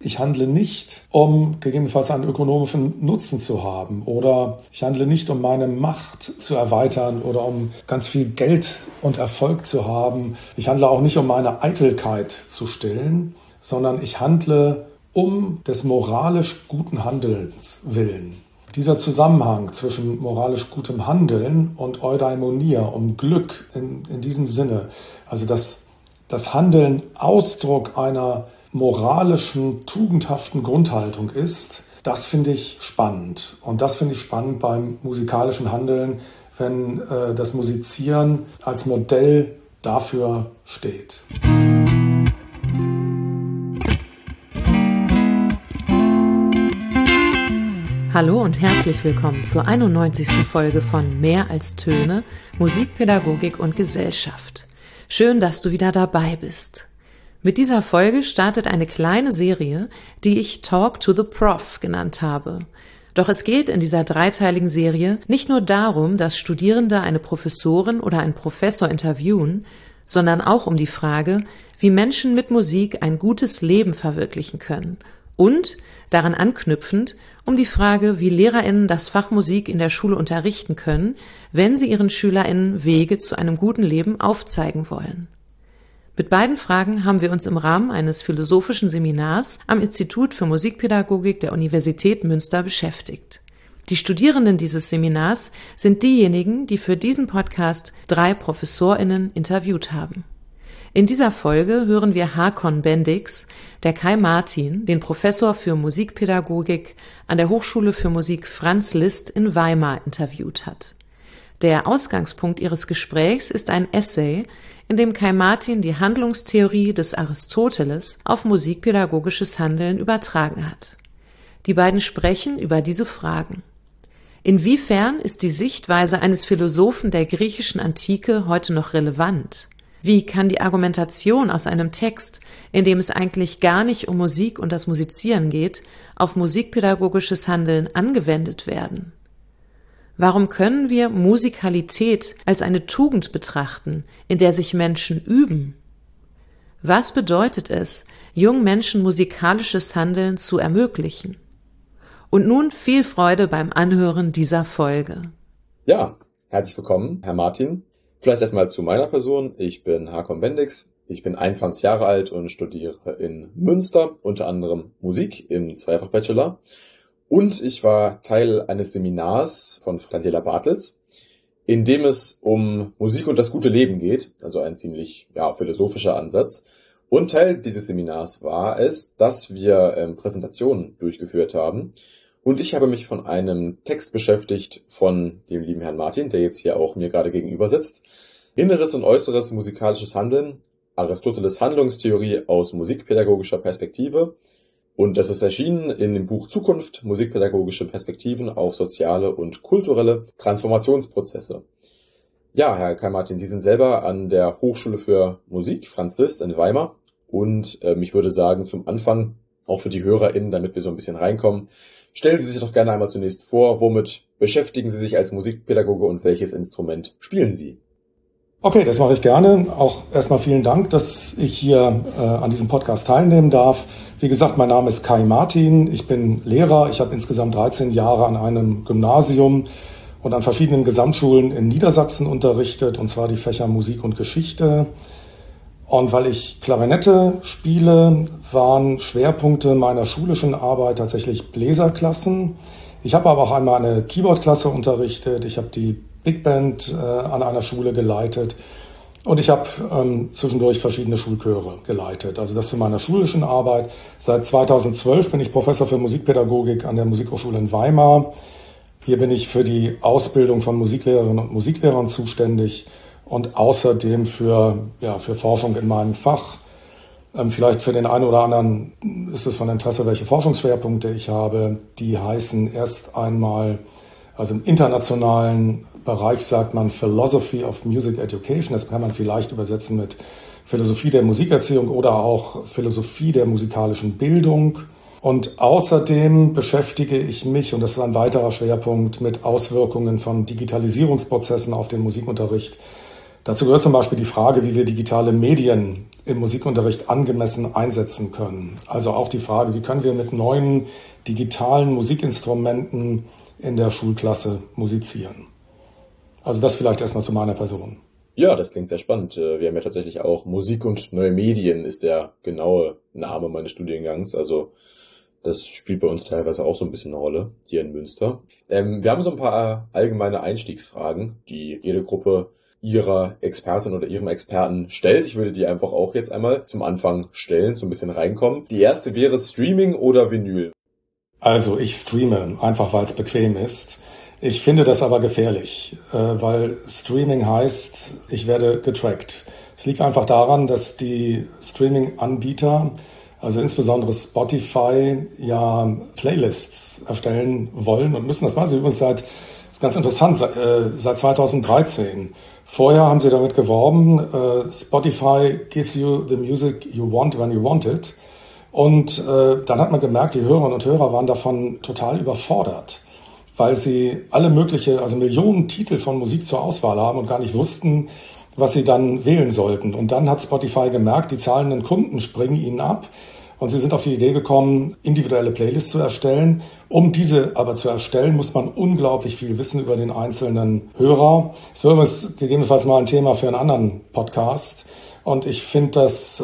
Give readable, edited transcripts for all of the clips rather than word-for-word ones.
Ich handle nicht, um gegebenenfalls einen ökonomischen Nutzen zu haben, oder ich handle nicht, um meine Macht zu erweitern oder um ganz viel Geld und Erfolg zu haben. Ich handle auch nicht, um meine Eitelkeit zu stillen, sondern ich handle um des moralisch guten Handelns willen. Dieser Zusammenhang zwischen moralisch gutem Handeln und Eudaimonia, um Glück in diesem Sinne, also das Handeln Ausdruck einer moralischen, tugendhaften Grundhaltung ist, das finde ich spannend. Und das finde ich spannend beim musikalischen Handeln, wenn das Musizieren als Modell dafür steht. Hallo und herzlich willkommen zur 91. Folge von Mehr als Töne, Musikpädagogik und Gesellschaft. Schön, dass du wieder dabei bist. Mit dieser Folge startet eine kleine Serie, die ich Talk to the Prof genannt habe. Doch es geht in dieser dreiteiligen Serie nicht nur darum, dass Studierende eine Professorin oder einen Professor interviewen, sondern auch um die Frage, wie Menschen mit Musik ein gutes Leben verwirklichen können. Und, daran anknüpfend, um die Frage, wie LehrerInnen das Fach Musik in der Schule unterrichten können, wenn sie ihren SchülerInnen Wege zu einem guten Leben aufzeigen wollen. Mit beiden Fragen haben wir uns im Rahmen eines philosophischen Seminars am Institut für Musikpädagogik der Universität Münster beschäftigt. Die Studierenden dieses Seminars sind diejenigen, die für diesen Podcast 3 ProfessorInnen interviewt haben. In dieser Folge hören wir Hakon Bendix, der Kai Martin, den Professor für Musikpädagogik an der Hochschule für Musik Franz Liszt in Weimar interviewt hat. Der Ausgangspunkt ihres Gesprächs ist ein Essay, in dem Kai Martin die Handlungstheorie des Aristoteles auf musikpädagogisches Handeln übertragen hat. Die beiden sprechen über diese Fragen. Inwiefern ist die Sichtweise eines Philosophen der griechischen Antike heute noch relevant? Wie kann die Argumentation aus einem Text, in dem es eigentlich gar nicht um Musik und das Musizieren geht, auf musikpädagogisches Handeln angewendet werden? Warum können wir Musikalität als eine Tugend betrachten, in der sich Menschen üben? Was bedeutet es, jungen Menschen musikalisches Handeln zu ermöglichen? Und nun viel Freude beim Anhören dieser Folge. Ja, herzlich willkommen, Herr Martin. Vielleicht erstmal zu meiner Person. Ich bin Hakon Bendix. Ich bin 21 Jahre alt und studiere in Münster, unter anderem Musik im Zweifach-Bachelor. Und ich war Teil eines Seminars von Daniela Bartels, in dem es um Musik und das gute Leben geht, also ein ziemlich philosophischer Ansatz. Und Teil dieses Seminars war es, dass wir Präsentationen durchgeführt haben. Und ich habe mich von einem Text beschäftigt von dem lieben Herrn Martin, der jetzt hier auch mir gerade gegenüber sitzt. Inneres und äußeres musikalisches Handeln, Aristoteles Handlungstheorie aus musikpädagogischer Perspektive. Und das ist erschienen in dem Buch Zukunft, musikpädagogische Perspektiven auf soziale und kulturelle Transformationsprozesse. Ja, Herr Kai Martin, Sie sind selber an der Hochschule für Musik Franz Liszt in Weimar. Und ich würde sagen, zum Anfang, auch für die HörerInnen, damit wir so ein bisschen reinkommen, stellen Sie sich doch gerne einmal zunächst vor, womit beschäftigen Sie sich als Musikpädagoge und welches Instrument spielen Sie? Okay, das mache ich gerne. Auch erstmal vielen Dank, dass ich hier an diesem Podcast teilnehmen darf. Wie gesagt, mein Name ist Kai Martin. Ich bin Lehrer. Ich habe insgesamt 13 Jahre an einem Gymnasium und an verschiedenen Gesamtschulen in Niedersachsen unterrichtet, und zwar die Fächer Musik und Geschichte. Und weil ich Klarinette spiele, waren Schwerpunkte meiner schulischen Arbeit tatsächlich Bläserklassen. Ich habe aber auch einmal eine Keyboardklasse unterrichtet. Ich habe die Big Band an einer Schule geleitet und ich habe zwischendurch verschiedene Schulchöre geleitet. Also das zu meiner schulischen Arbeit. Seit 2012 bin ich Professor für Musikpädagogik an der Musikhochschule in Weimar. Hier bin ich für die Ausbildung von Musiklehrerinnen und Musiklehrern zuständig und außerdem für Forschung in meinem Fach. Vielleicht für den einen oder anderen ist es von Interesse, welche Forschungsschwerpunkte ich habe. Die heißen erst einmal, also im internationalen Bereich sagt man Philosophy of Music Education. Das kann man vielleicht übersetzen mit Philosophie der Musikerziehung oder auch Philosophie der musikalischen Bildung. Und außerdem beschäftige ich mich, und das ist ein weiterer Schwerpunkt, mit Auswirkungen von Digitalisierungsprozessen auf den Musikunterricht. Dazu gehört zum Beispiel die Frage, wie wir digitale Medien im Musikunterricht angemessen einsetzen können. Also auch die Frage, wie können wir mit neuen digitalen Musikinstrumenten in der Schulklasse musizieren. Also das vielleicht erstmal zu meiner Person. Ja, das klingt sehr spannend. Wir haben ja tatsächlich auch Musik und neue Medien ist der genaue Name meines Studiengangs. Also das spielt bei uns teilweise auch so ein bisschen eine Rolle hier in Münster. Wir haben so ein paar allgemeine Einstiegsfragen, die jede Gruppe ihrer Expertin oder ihrem Experten stellt. Ich würde die einfach auch jetzt einmal zum Anfang stellen, so ein bisschen reinkommen. Die erste wäre Streaming oder Vinyl? Also ich streame, einfach weil es bequem ist. Ich finde das aber gefährlich, weil Streaming heißt, ich werde getrackt. Es liegt einfach daran, dass die Streaming-Anbieter, also insbesondere Spotify, ja Playlists erstellen wollen und müssen. Das machen sie übrigens das ist ganz interessant, seit 2013. Vorher haben sie damit geworben, Spotify gives you the music you want when you want it. Und dann hat man gemerkt, die Hörerinnen und Hörer waren davon total überfordert, weil sie alle also Millionen Titel von Musik zur Auswahl haben und gar nicht wussten, was sie dann wählen sollten. Und dann hat Spotify gemerkt, die zahlenden Kunden springen ihnen ab. Und sie sind auf die Idee gekommen, individuelle Playlists zu erstellen. Um diese aber zu erstellen, muss man unglaublich viel wissen über den einzelnen Hörer. Das wäre gegebenenfalls mal ein Thema für einen anderen Podcast. Und ich finde das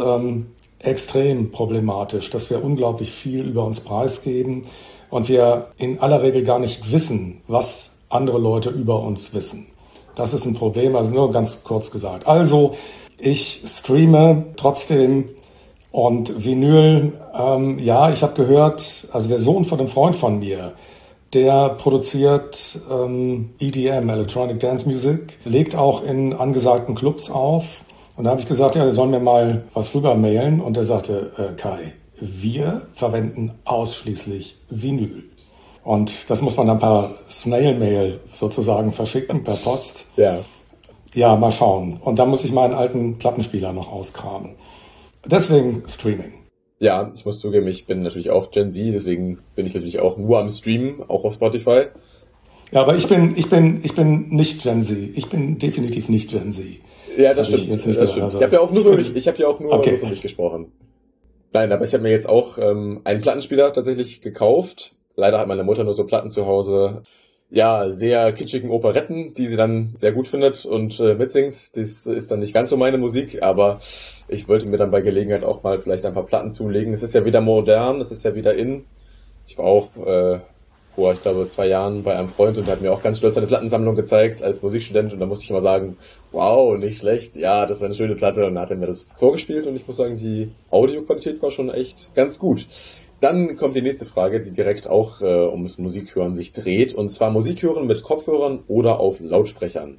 extrem problematisch, dass wir unglaublich viel über uns preisgeben und wir in aller Regel gar nicht wissen, was andere Leute über uns wissen. Das ist ein Problem, also nur ganz kurz gesagt. Also ich streame trotzdem und Vinyl, ja, ich habe gehört, also der Sohn von einem Freund von mir, der produziert EDM, Electronic Dance Music, legt auch in angesagten Clubs auf. Und da habe ich gesagt, ja, der soll mir mal was rüber mailen. Und er sagte, Kai, wir verwenden ausschließlich Vinyl. Und das muss man dann per Snail-Mail sozusagen verschicken, per Post. Ja. Ja, mal schauen. Und dann muss ich meinen alten Plattenspieler noch auskramen. Deswegen Streaming. Ja, ich muss zugeben, ich bin natürlich auch Gen Z, deswegen bin ich natürlich auch nur am Streamen, auch auf Spotify. Ja, aber ich bin nicht Gen Z. Ich bin definitiv nicht Gen Z. Ja, das stimmt. Das stimmt. Also, ich habe ja auch nur okay. für mich gesprochen. Nein, aber ich habe mir jetzt auch einen Plattenspieler tatsächlich gekauft. Leider hat meine Mutter nur so Platten zu Hause. Ja, sehr kitschigen Operetten, die sie dann sehr gut findet und mitsingt. Das ist dann nicht ganz so meine Musik, aber ich wollte mir dann bei Gelegenheit auch mal vielleicht ein paar Platten zulegen. Es ist ja wieder modern, es ist ja wieder in. Ich war auch vor, ich glaube, 2 Jahren bei einem Freund und der hat mir auch ganz stolz seine Plattensammlung gezeigt als Musikstudent und da musste ich immer sagen, wow, nicht schlecht, ja, das ist eine schöne Platte und dann hat er mir das vorgespielt und ich muss sagen, die Audioqualität war schon echt ganz gut. Dann kommt die nächste Frage, die direkt auch ums Musikhören sich dreht und zwar Musikhören mit Kopfhörern oder auf Lautsprechern.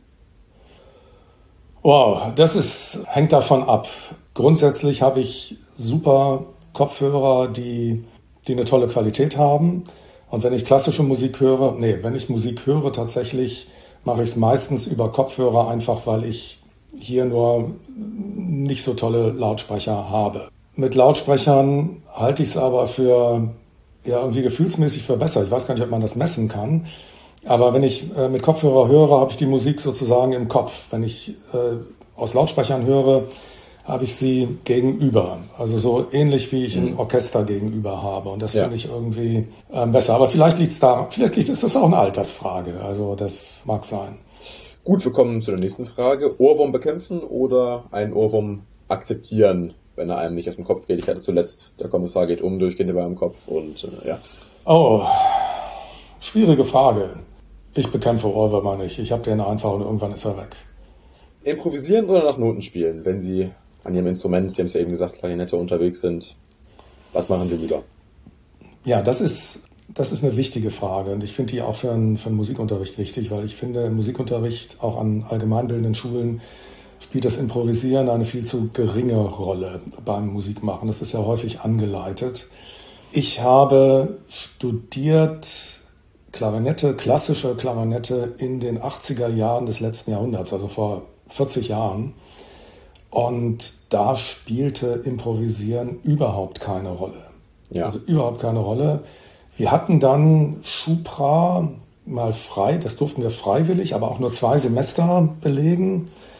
Wow, hängt davon ab. Grundsätzlich habe ich super Kopfhörer, die eine tolle Qualität haben. Und wenn ich klassische Musik höre, wenn ich Musik höre, tatsächlich mache ich es meistens über Kopfhörer, einfach weil ich hier nur nicht so tolle Lautsprecher habe. Mit Lautsprechern halte ich es aber für, ja, irgendwie gefühlsmäßig für besser. Ich weiß gar nicht, ob man das messen kann. Aber wenn ich mit Kopfhörer höre, habe ich die Musik sozusagen im Kopf. Wenn ich aus Lautsprechern höre, habe ich sie gegenüber. Also so ähnlich wie ich ein Orchester gegenüber habe. Und das finde ich irgendwie besser. Aber vielleicht ist das auch eine Altersfrage. Also das mag sein. Gut, wir kommen zu der nächsten Frage. Ohrwurm bekämpfen oder einen Ohrwurm akzeptieren, wenn er einem nicht aus dem Kopf geht? Ich hatte zuletzt, der Kommissar geht durchgehend über meinem Kopf und ja. Oh, schwierige Frage. Ich bekämpfe Ohrwürmer nicht. Ich habe den einfach und irgendwann ist er weg. Improvisieren oder nach Noten spielen, wenn Sie an Ihrem Instrument, Sie haben es ja eben gesagt, Klarinette unterwegs sind? Was machen Sie lieber? Ja, das ist eine wichtige Frage und ich finde die auch für einen Musikunterricht wichtig, weil ich finde, im Musikunterricht, auch an allgemeinbildenden Schulen, spielt das Improvisieren eine viel zu geringe Rolle beim Musikmachen. Das ist ja häufig angeleitet. Ich habe studiert klassische Klarinette in den 80er Jahren des letzten Jahrhunderts, also vor 40 Jahren. Und da spielte Improvisieren überhaupt keine Rolle. Ja. Also überhaupt keine Rolle. Wir hatten dann Schupra mal frei, das durften wir freiwillig, aber auch nur 2 Semester belegen.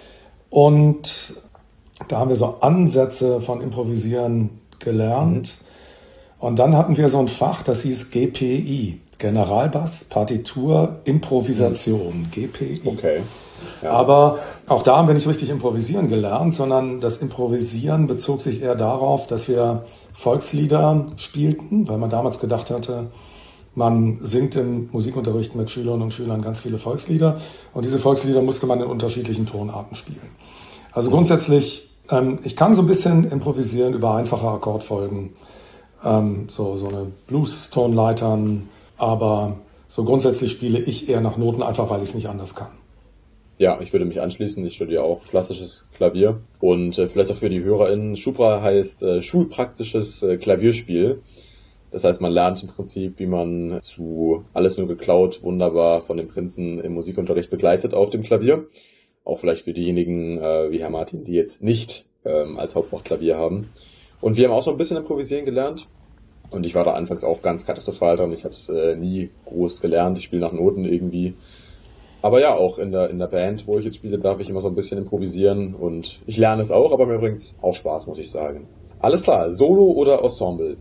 Und da haben wir so Ansätze von Improvisieren gelernt. Und dann hatten wir so ein Fach, das hieß GPI, Generalbass, Partitur, Improvisation, GPI. Okay. Ja. Aber auch da haben wir nicht richtig improvisieren gelernt, sondern das Improvisieren bezog sich eher darauf, dass wir Volkslieder spielten, weil man damals gedacht hatte, man singt im Musikunterricht mit Schülerinnen und Schülern ganz viele Volkslieder und diese Volkslieder musste man in unterschiedlichen Tonarten spielen. Also grundsätzlich, ich kann so ein bisschen improvisieren über einfache Akkordfolgen, so eine Blues-Tonleitern, aber so grundsätzlich spiele ich eher nach Noten, einfach weil ich es nicht anders kann. Ja, ich würde mich anschließen. Ich studiere auch klassisches Klavier und vielleicht auch für die HörerInnen. Schupra heißt schulpraktisches Klavierspiel. Das heißt, man lernt im Prinzip, wie man zu Alles nur geklaut wunderbar von den Prinzen im Musikunterricht begleitet auf dem Klavier. Auch vielleicht für diejenigen wie Herr Martin, die jetzt nicht als Hauptfach Klavier haben. Und wir haben auch so ein bisschen improvisieren gelernt. Und ich war da anfangs auch ganz katastrophal dran. Ich habe es nie groß gelernt. Ich spiele nach Noten irgendwie. Aber ja, auch in der Band, wo ich jetzt spiele, darf ich immer so ein bisschen improvisieren. Und ich lerne es auch, aber mir bringt es auch Spaß, muss ich sagen. Alles klar, Solo oder Ensemble?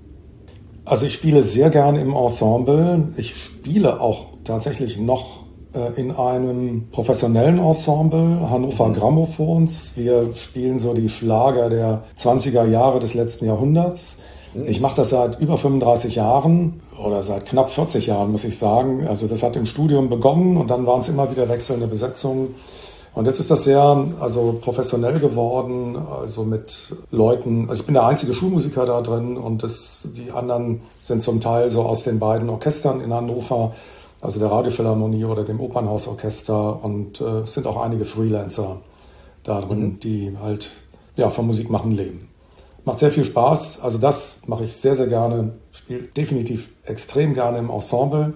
Also ich spiele sehr gern im Ensemble. Ich spiele auch tatsächlich noch in einem professionellen Ensemble, Hannover Grammophons. Wir spielen so die Schlager der 20er Jahre des letzten Jahrhunderts. Ich mache das seit über 35 Jahren oder seit knapp 40 Jahren, muss ich sagen. Also das hat im Studium begonnen und dann waren es immer wieder wechselnde Besetzungen. Und jetzt ist das sehr professionell geworden, also mit Leuten, also ich bin der einzige Schulmusiker da drin und die anderen sind zum Teil so aus den beiden Orchestern in Hannover, also der Radiophilharmonie oder dem Opernhausorchester und es sind auch einige Freelancer da drin, die halt vom Musikmachen leben. Macht sehr viel Spaß, also das mache ich sehr, sehr gerne, spiele definitiv extrem gerne im Ensemble.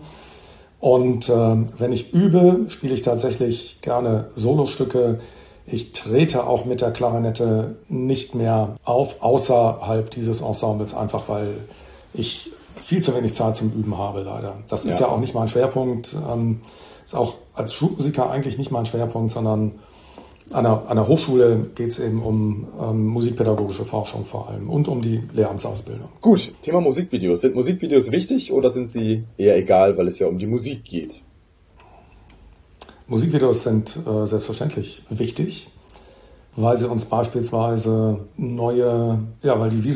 Und wenn ich übe, spiele ich tatsächlich gerne Solostücke. Ich trete auch mit der Klarinette nicht mehr auf, außerhalb dieses Ensembles, einfach weil ich viel zu wenig Zeit zum Üben habe, leider. Das ist ja auch nicht mein Schwerpunkt, ist auch als Schulmusiker eigentlich nicht mein Schwerpunkt, sondern an der Hochschule geht es eben um musikpädagogische Forschung vor allem und um die Lehramtsausbildung. Gut, Thema Musikvideos. Sind Musikvideos wichtig oder sind sie eher egal, weil es ja um die Musik geht? Musikvideos sind selbstverständlich wichtig, weil sie uns beispielsweise weil die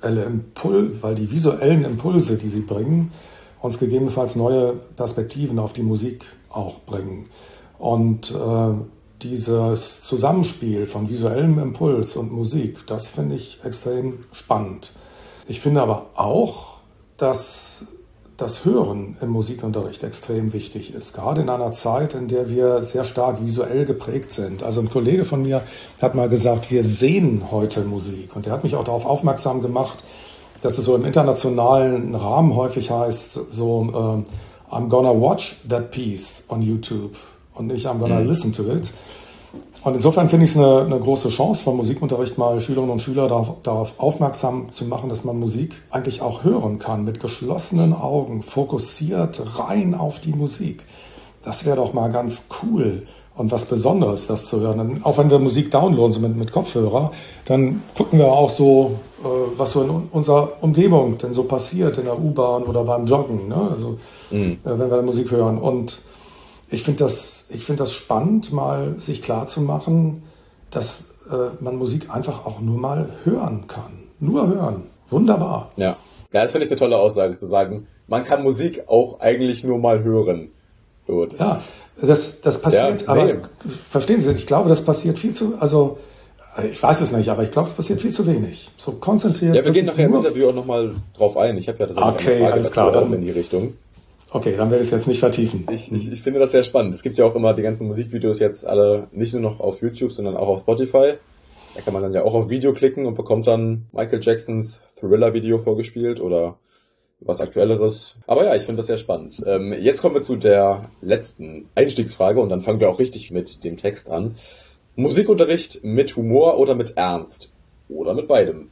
visuellen Impulse, die sie bringen, uns gegebenenfalls neue Perspektiven auf die Musik auch bringen. Und dieses Zusammenspiel von visuellem Impuls und Musik, das finde ich extrem spannend. Ich finde aber auch, dass das Hören im Musikunterricht extrem wichtig ist, gerade in einer Zeit, in der wir sehr stark visuell geprägt sind. Also ein Kollege von mir hat mal gesagt, wir sehen heute Musik. Und er hat mich auch darauf aufmerksam gemacht, dass es so im internationalen Rahmen häufig heißt, so I'm gonna watch that piece on YouTube und nicht I'm gonna listen to it. Und insofern finde ich es eine große Chance vom Musikunterricht, mal Schülerinnen und Schüler darauf aufmerksam zu machen, dass man Musik eigentlich auch hören kann, mit geschlossenen Augen, fokussiert rein auf die Musik. Das wäre doch mal ganz cool und was Besonderes, das zu hören. Und auch wenn wir Musik downloaden, so mit Kopfhörer, dann gucken wir auch so, was so in unserer Umgebung denn so passiert, in der U-Bahn oder beim Joggen, ne? Also wenn wir Musik hören. Und ich finde das spannend, mal sich klarzumachen, dass man Musik einfach auch nur mal hören kann. Nur hören. Wunderbar. Ja, das finde ich eine tolle Aussage, zu sagen, man kann Musik auch eigentlich nur mal hören. So, das passiert, aber verstehen Sie, ich glaube, das passiert viel zu, also ich weiß es nicht, aber ich glaube, es passiert viel zu wenig. So konzentriert. Ja, wir gehen nachher im Interview auch nochmal drauf ein. Ich habe ja das eine Frage alles klar, auch in die Richtung. Okay, dann werde ich es jetzt nicht vertiefen. Ich finde das sehr spannend. Es gibt ja auch immer die ganzen Musikvideos jetzt alle nicht nur noch auf YouTube, sondern auch auf Spotify. Da kann man dann ja auch auf Video klicken und bekommt dann Michael Jacksons Thriller-Video vorgespielt oder was Aktuelleres. Aber ja, ich finde das sehr spannend. Jetzt kommen wir zu der letzten Einstiegsfrage und dann fangen wir auch richtig mit dem Text an. Musikunterricht mit Humor oder mit Ernst? Oder mit beidem?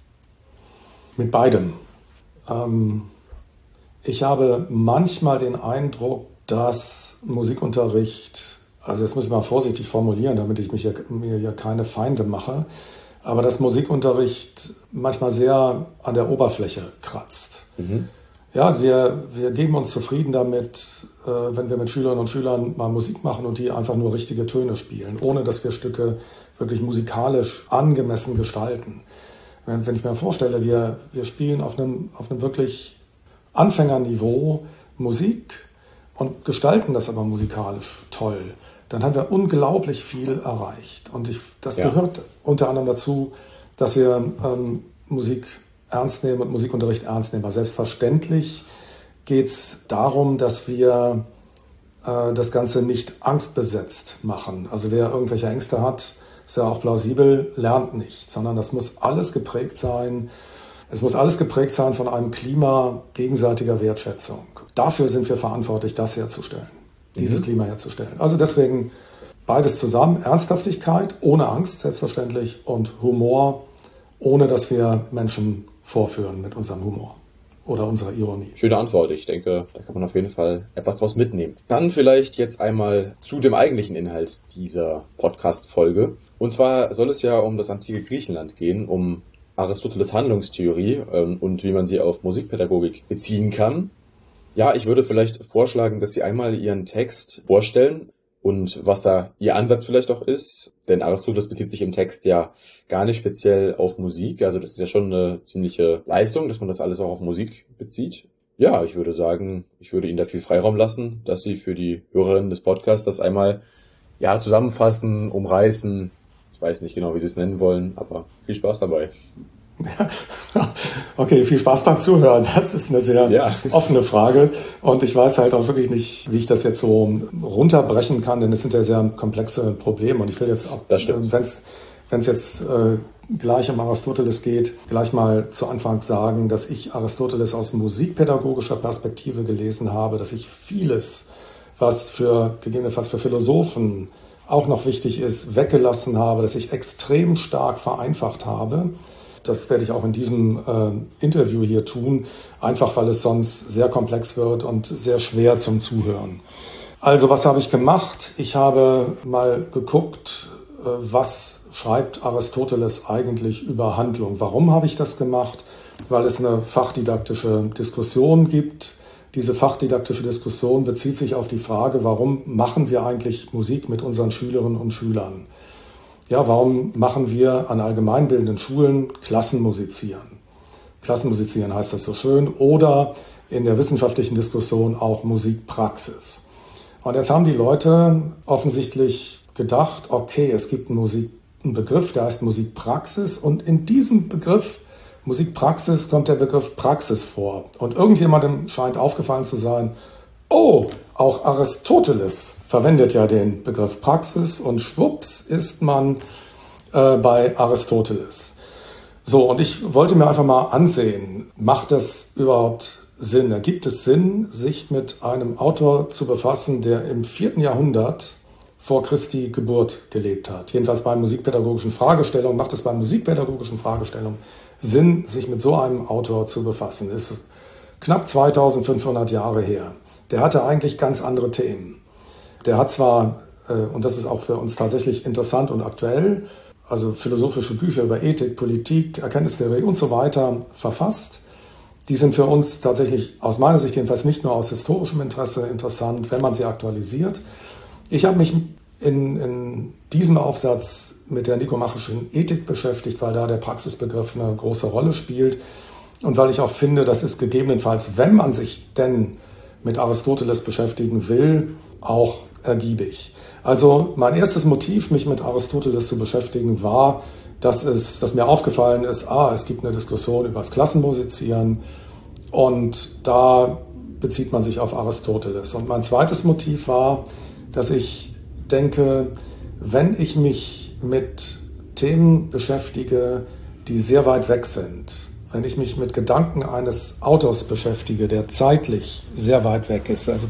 Mit beidem. Ich habe manchmal den Eindruck, dass Musikunterricht also jetzt muss ich mal vorsichtig formulieren, damit ich mir hier keine Feinde mache, aber dass Musikunterricht manchmal sehr an der Oberfläche kratzt. Mhm. Ja, wir geben uns zufrieden damit, wenn wir mit Schülerinnen und Schülern mal Musik machen und die einfach nur richtige Töne spielen, ohne dass wir Stücke wirklich musikalisch angemessen gestalten. Wenn ich mir vorstelle, wir spielen auf einem wirklich Anfängerniveau Musik und gestalten das aber musikalisch toll, dann haben wir unglaublich viel erreicht. Und das gehört unter anderem dazu, dass wir Musik ernst nehmen und Musikunterricht ernst nehmen. Aber selbstverständlich geht es darum, dass wir das Ganze nicht angstbesetzt machen. Also wer irgendwelche Ängste hat, ist ja auch plausibel, lernt nicht, sondern das muss alles geprägt sein. Es muss alles geprägt sein von einem Klima gegenseitiger Wertschätzung. Dafür sind wir verantwortlich, das herzustellen, dieses Klima herzustellen. Also deswegen beides zusammen, Ernsthaftigkeit ohne Angst selbstverständlich und Humor, ohne dass wir Menschen vorführen mit unserem Humor oder unserer Ironie. Schöne Antwort. Ich denke, da kann man auf jeden Fall etwas draus mitnehmen. Dann vielleicht jetzt einmal zu dem eigentlichen Inhalt dieser Podcast-Folge. Und zwar soll es ja um das antike Griechenland gehen, um Aristoteles Handlungstheorie und wie man sie auf Musikpädagogik beziehen kann. Ja, ich würde vielleicht vorschlagen, dass Sie einmal Ihren Text vorstellen und was da Ihr Ansatz vielleicht auch ist. Denn Aristoteles bezieht sich im Text ja gar nicht speziell auf Musik. Also das ist ja schon eine ziemliche Leistung, dass man das alles auch auf Musik bezieht. Ja, ich würde sagen, ich würde Ihnen da viel Freiraum lassen, dass Sie für die Hörerinnen des Podcasts das einmal zusammenfassen, umreißen. Ich weiß nicht genau, wie Sie es nennen wollen, aber viel Spaß dabei. Okay, viel Spaß beim Zuhören. Das ist eine sehr offene Frage und ich weiß halt auch wirklich nicht, wie ich das jetzt so runterbrechen kann, denn es sind ja sehr komplexe Probleme und ich will jetzt auch, wenn es jetzt gleich um Aristoteles geht, gleich mal zu Anfang sagen, dass ich Aristoteles aus musikpädagogischer Perspektive gelesen habe, dass ich vieles, was gegebenenfalls für Philosophen auch noch wichtig ist, weggelassen habe, dass ich extrem stark vereinfacht habe. Das werde ich auch in diesem Interview hier tun, einfach weil es sonst sehr komplex wird und sehr schwer zum Zuhören. Also was habe ich gemacht? Ich habe mal geguckt, was schreibt Aristoteles eigentlich über Handlung. Warum habe ich das gemacht? Weil es eine fachdidaktische Diskussion gibt. Diese fachdidaktische Diskussion bezieht sich auf die Frage, warum machen wir eigentlich Musik mit unseren Schülerinnen und Schülern? Ja, warum machen wir an allgemeinbildenden Schulen Klassenmusizieren? Klassenmusizieren heißt das so schön. Oder in der wissenschaftlichen Diskussion auch Musikpraxis. Und jetzt haben die Leute offensichtlich gedacht, okay, es gibt einen Begriff, der heißt Musikpraxis. Und in diesem Begriff Musikpraxis kommt der Begriff Praxis vor. Und irgendjemandem scheint aufgefallen zu sein, oh, auch Aristoteles verwendet ja den Begriff Praxis und schwupps ist man bei Aristoteles. So, und ich wollte mir einfach mal ansehen, macht das überhaupt Sinn? Ergibt es Sinn, sich mit einem Autor zu befassen, der im 4. Jahrhundert vor Christi Geburt gelebt hat? Jedenfalls bei musikpädagogischen Fragestellungen, macht es bei musikpädagogischen Fragestellungen Sinn, sich mit so einem Autor zu befassen? Ist knapp 2500 Jahre her. Der hatte eigentlich ganz andere Themen. Der hat zwar, und das ist auch für uns tatsächlich interessant und aktuell, also philosophische Bücher über Ethik, Politik, Erkenntnistheorie und so weiter verfasst. Die sind für uns tatsächlich aus meiner Sicht jedenfalls nicht nur aus historischem Interesse interessant, wenn man sie aktualisiert. Ich habe mich in diesem Aufsatz mit der nikomachischen Ethik beschäftigt, weil da der Praxisbegriff eine große Rolle spielt und weil ich auch finde, das ist gegebenenfalls, wenn man sich denn mit Aristoteles beschäftigen will, auch ergiebig. Also mein erstes Motiv, mich mit Aristoteles zu beschäftigen, war, dass mir aufgefallen ist, es gibt eine Diskussion über das Klassenmusizieren und da bezieht man sich auf Aristoteles. Und mein zweites Motiv war, dass ich denke, wenn ich mich mit Themen beschäftige, die sehr weit weg sind, wenn ich mich mit Gedanken eines Autors beschäftige, der zeitlich sehr weit weg ist, also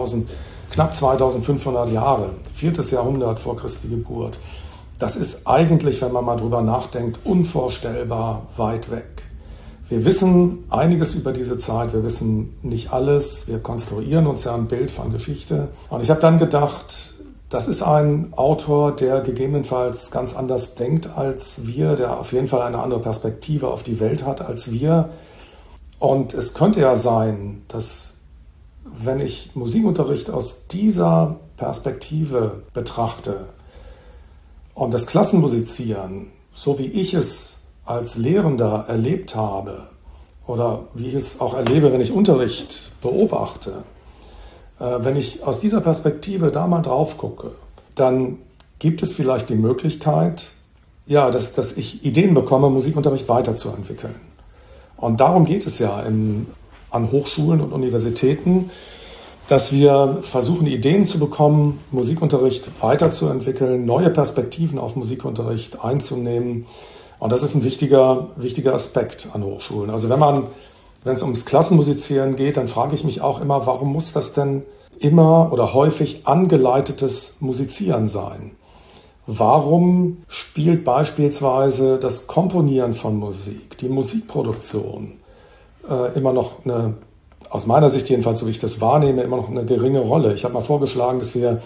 knapp 2500 Jahre, 4. Jahrhundert vor Christi Geburt, das ist eigentlich, wenn man mal drüber nachdenkt, unvorstellbar weit weg. Wir wissen einiges über diese Zeit, wir wissen nicht alles, wir konstruieren uns ja ein Bild von Geschichte. Und ich habe dann gedacht, Das ist ein Autor, der gegebenenfalls ganz anders denkt als wir, der auf jeden Fall eine andere Perspektive auf die Welt hat als wir. Und es könnte ja sein, dass wenn ich Musikunterricht aus dieser Perspektive betrachte und das Klassenmusizieren, so wie ich es als Lehrender erlebt habe oder wie ich es auch erlebe, wenn ich Unterricht beobachte, wenn ich aus dieser Perspektive da mal drauf gucke, dann gibt es vielleicht die Möglichkeit, ja, dass ich Ideen bekomme, Musikunterricht weiterzuentwickeln. Und darum geht es ja an Hochschulen und Universitäten, dass wir versuchen, Ideen zu bekommen, Musikunterricht weiterzuentwickeln, neue Perspektiven auf Musikunterricht einzunehmen. Und das ist ein wichtiger Aspekt an Hochschulen. Also wenn es ums Klassenmusizieren geht, dann frage ich mich auch immer, warum muss das denn immer oder häufig angeleitetes Musizieren sein? Warum spielt beispielsweise das Komponieren von Musik, die Musikproduktion immer noch aus meiner Sicht jedenfalls, so wie ich das wahrnehme, immer noch eine geringe Rolle? Ich habe mal vorgeschlagen, dass wir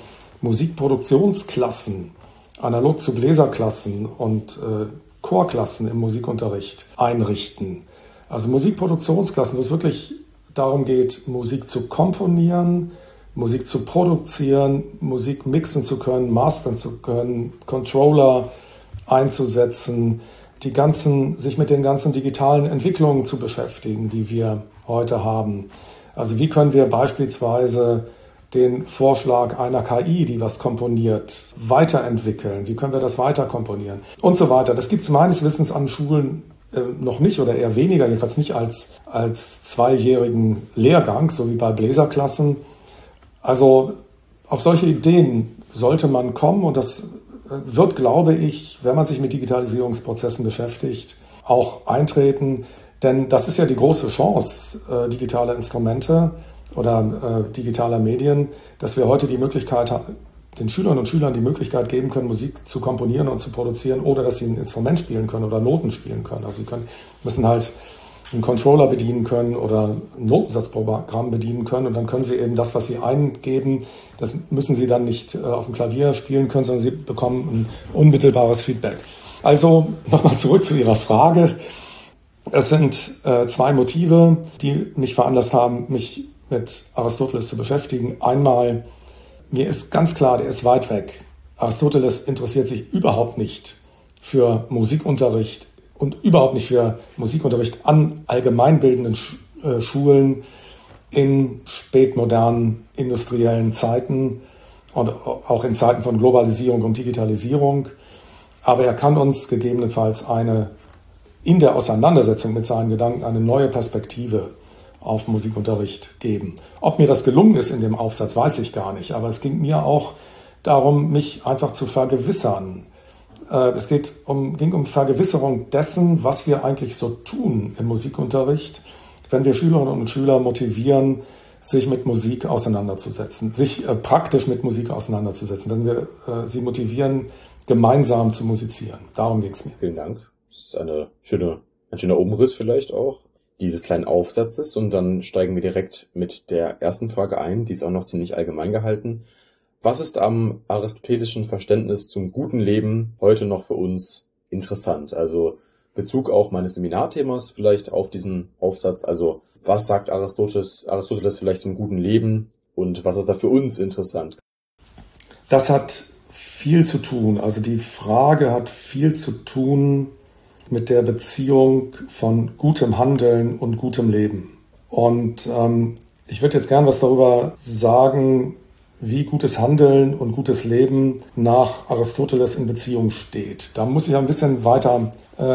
Musikproduktionsklassen, analog zu Bläserklassen und Chorklassen im Musikunterricht einrichten. Also Musikproduktionsklassen, wo es wirklich darum geht, Musik zu komponieren, Musik zu produzieren, Musik mixen zu können, mastern zu können, Controller einzusetzen, sich mit den ganzen digitalen Entwicklungen zu beschäftigen, die wir heute haben. Also wie können wir beispielsweise den Vorschlag einer KI, die was komponiert, weiterentwickeln? Wie können wir das weiter komponieren? Und so weiter. Das gibt es meines Wissens an Schulen noch nicht oder eher weniger, jedenfalls nicht als zweijährigen Lehrgang, so wie bei Bläserklassen. Also auf solche Ideen sollte man kommen und das wird, glaube ich, wenn man sich mit Digitalisierungsprozessen beschäftigt, auch eintreten. Denn das ist ja die große Chance digitaler Instrumente oder digitaler Medien, dass wir heute die Möglichkeit haben, den Schülerinnen und Schülern die Möglichkeit geben können, Musik zu komponieren und zu produzieren, ohne dass sie ein Instrument spielen können oder Noten spielen können. Also sie müssen halt einen Controller bedienen können oder ein Notensatzprogramm bedienen können und dann können sie eben das, was sie eingeben, das müssen sie dann nicht auf dem Klavier spielen können, sondern sie bekommen ein unmittelbares Feedback. Also nochmal zurück zu Ihrer Frage. Es sind zwei Motive, die mich veranlasst haben, mich mit Aristoteles zu beschäftigen. Einmal, mir ist ganz klar, der ist weit weg. Aristoteles interessiert sich überhaupt nicht für Musikunterricht und überhaupt nicht für Musikunterricht an allgemeinbildenden Schulen in spätmodernen industriellen Zeiten und auch in Zeiten von Globalisierung und Digitalisierung. Aber er kann uns gegebenenfalls in der Auseinandersetzung mit seinen Gedanken eine neue Perspektive auf Musikunterricht geben. Ob mir das gelungen ist in dem Aufsatz, weiß ich gar nicht. Aber es ging mir auch darum, mich einfach zu vergewissern. Es ging um Vergewisserung dessen, was wir eigentlich so tun im Musikunterricht, wenn wir Schülerinnen und Schüler motivieren, sich mit Musik auseinanderzusetzen, sich praktisch mit Musik auseinanderzusetzen, wenn wir sie motivieren, gemeinsam zu musizieren. Darum ging es mir. Vielen Dank. Das ist ein schöner Umriss vielleicht auch dieses kleinen Aufsatzes und dann steigen wir direkt mit der ersten Frage ein, die ist auch noch ziemlich allgemein gehalten. Was ist am aristotelischen Verständnis zum guten Leben heute noch für uns interessant? Also Bezug auch meines Seminarthemas vielleicht auf diesen Aufsatz. Also was sagt Aristoteles vielleicht zum guten Leben und was ist da für uns interessant? Das hat viel zu tun. Also die Frage hat viel zu tun mit der Beziehung von gutem Handeln und gutem Leben. Und ich würde jetzt gern was darüber sagen, wie gutes Handeln und gutes Leben nach Aristoteles in Beziehung steht. Da muss ich ein bisschen weiter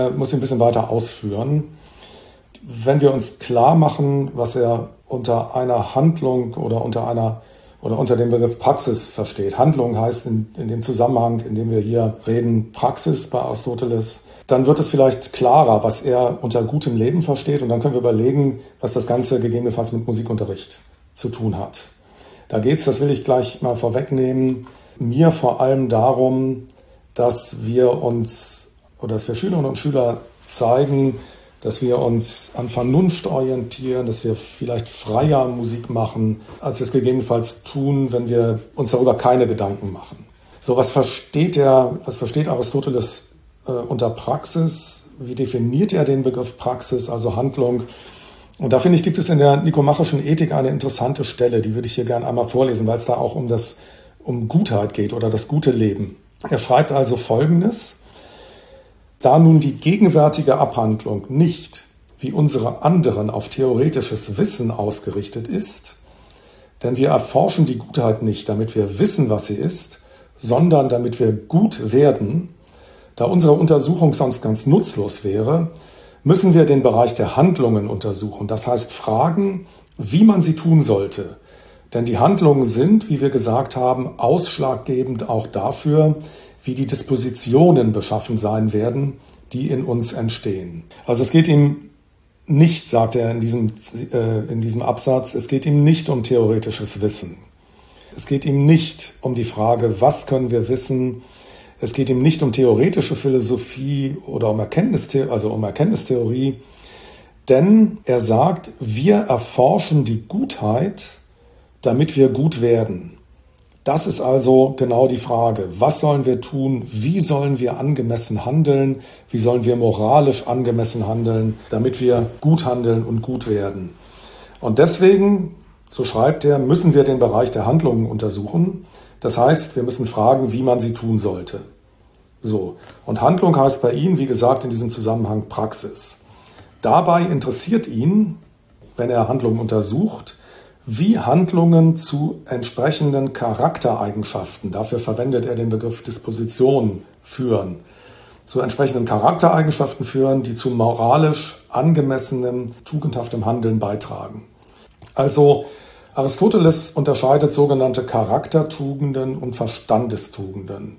ausführen. Wenn wir uns klar machen, was er unter einer Handlung oder unter dem Begriff Praxis versteht. Handlung heißt in dem Zusammenhang, in dem wir hier reden, Praxis bei Aristoteles. Dann wird es vielleicht klarer, was er unter gutem Leben versteht. Und dann können wir überlegen, was das Ganze gegebenenfalls mit Musikunterricht zu tun hat. Da geht's, das will ich gleich mal vorwegnehmen, mir vor allem darum, dass wir Schülerinnen und Schüler zeigen, dass wir uns an Vernunft orientieren, dass wir vielleicht freier Musik machen, als wir es gegebenenfalls tun, wenn wir uns darüber keine Gedanken machen. So, was versteht Aristoteles unter Praxis? Wie definiert er den Begriff Praxis, also Handlung? Und da finde ich, gibt es in der nikomachischen Ethik eine interessante Stelle, die würde ich hier gerne einmal vorlesen, weil es da auch um Gutheit geht oder das gute Leben. Er schreibt also Folgendes: Da nun die gegenwärtige Abhandlung nicht, wie unsere anderen, auf theoretisches Wissen ausgerichtet ist, denn wir erforschen die Gutheit nicht, damit wir wissen, was sie ist, sondern damit wir gut werden, da unsere Untersuchung sonst ganz nutzlos wäre, müssen wir den Bereich der Handlungen untersuchen, das heißt fragen, wie man sie tun sollte. Denn die Handlungen sind, wie wir gesagt haben, ausschlaggebend auch dafür, wie die Dispositionen beschaffen sein werden, die in uns entstehen. Also es geht ihm nicht, sagt er in diesem Absatz, es geht ihm nicht um theoretisches Wissen. Es geht ihm nicht um die Frage, was können wir wissen. Es geht ihm nicht um theoretische Philosophie oder um Erkenntnistheorie. Denn er sagt, wir erforschen die Gutheit, damit wir gut werden. Das ist also genau die Frage. Was sollen wir tun? Wie sollen wir angemessen handeln? Wie sollen wir moralisch angemessen handeln, damit wir gut handeln und gut werden? Und deswegen, so schreibt er, müssen wir den Bereich der Handlungen untersuchen. Das heißt, wir müssen fragen, wie man sie tun sollte. So. Und Handlung heißt bei ihm, wie gesagt, in diesem Zusammenhang Praxis. Dabei interessiert ihn, wenn er Handlungen untersucht, wie Handlungen zu entsprechenden Charaktereigenschaften, dafür verwendet er den Begriff Disposition, führen, zu entsprechenden Charaktereigenschaften führen, die zu moralisch angemessenem, tugendhaftem Handeln beitragen. Also Aristoteles unterscheidet sogenannte Charaktertugenden und Verstandestugenden.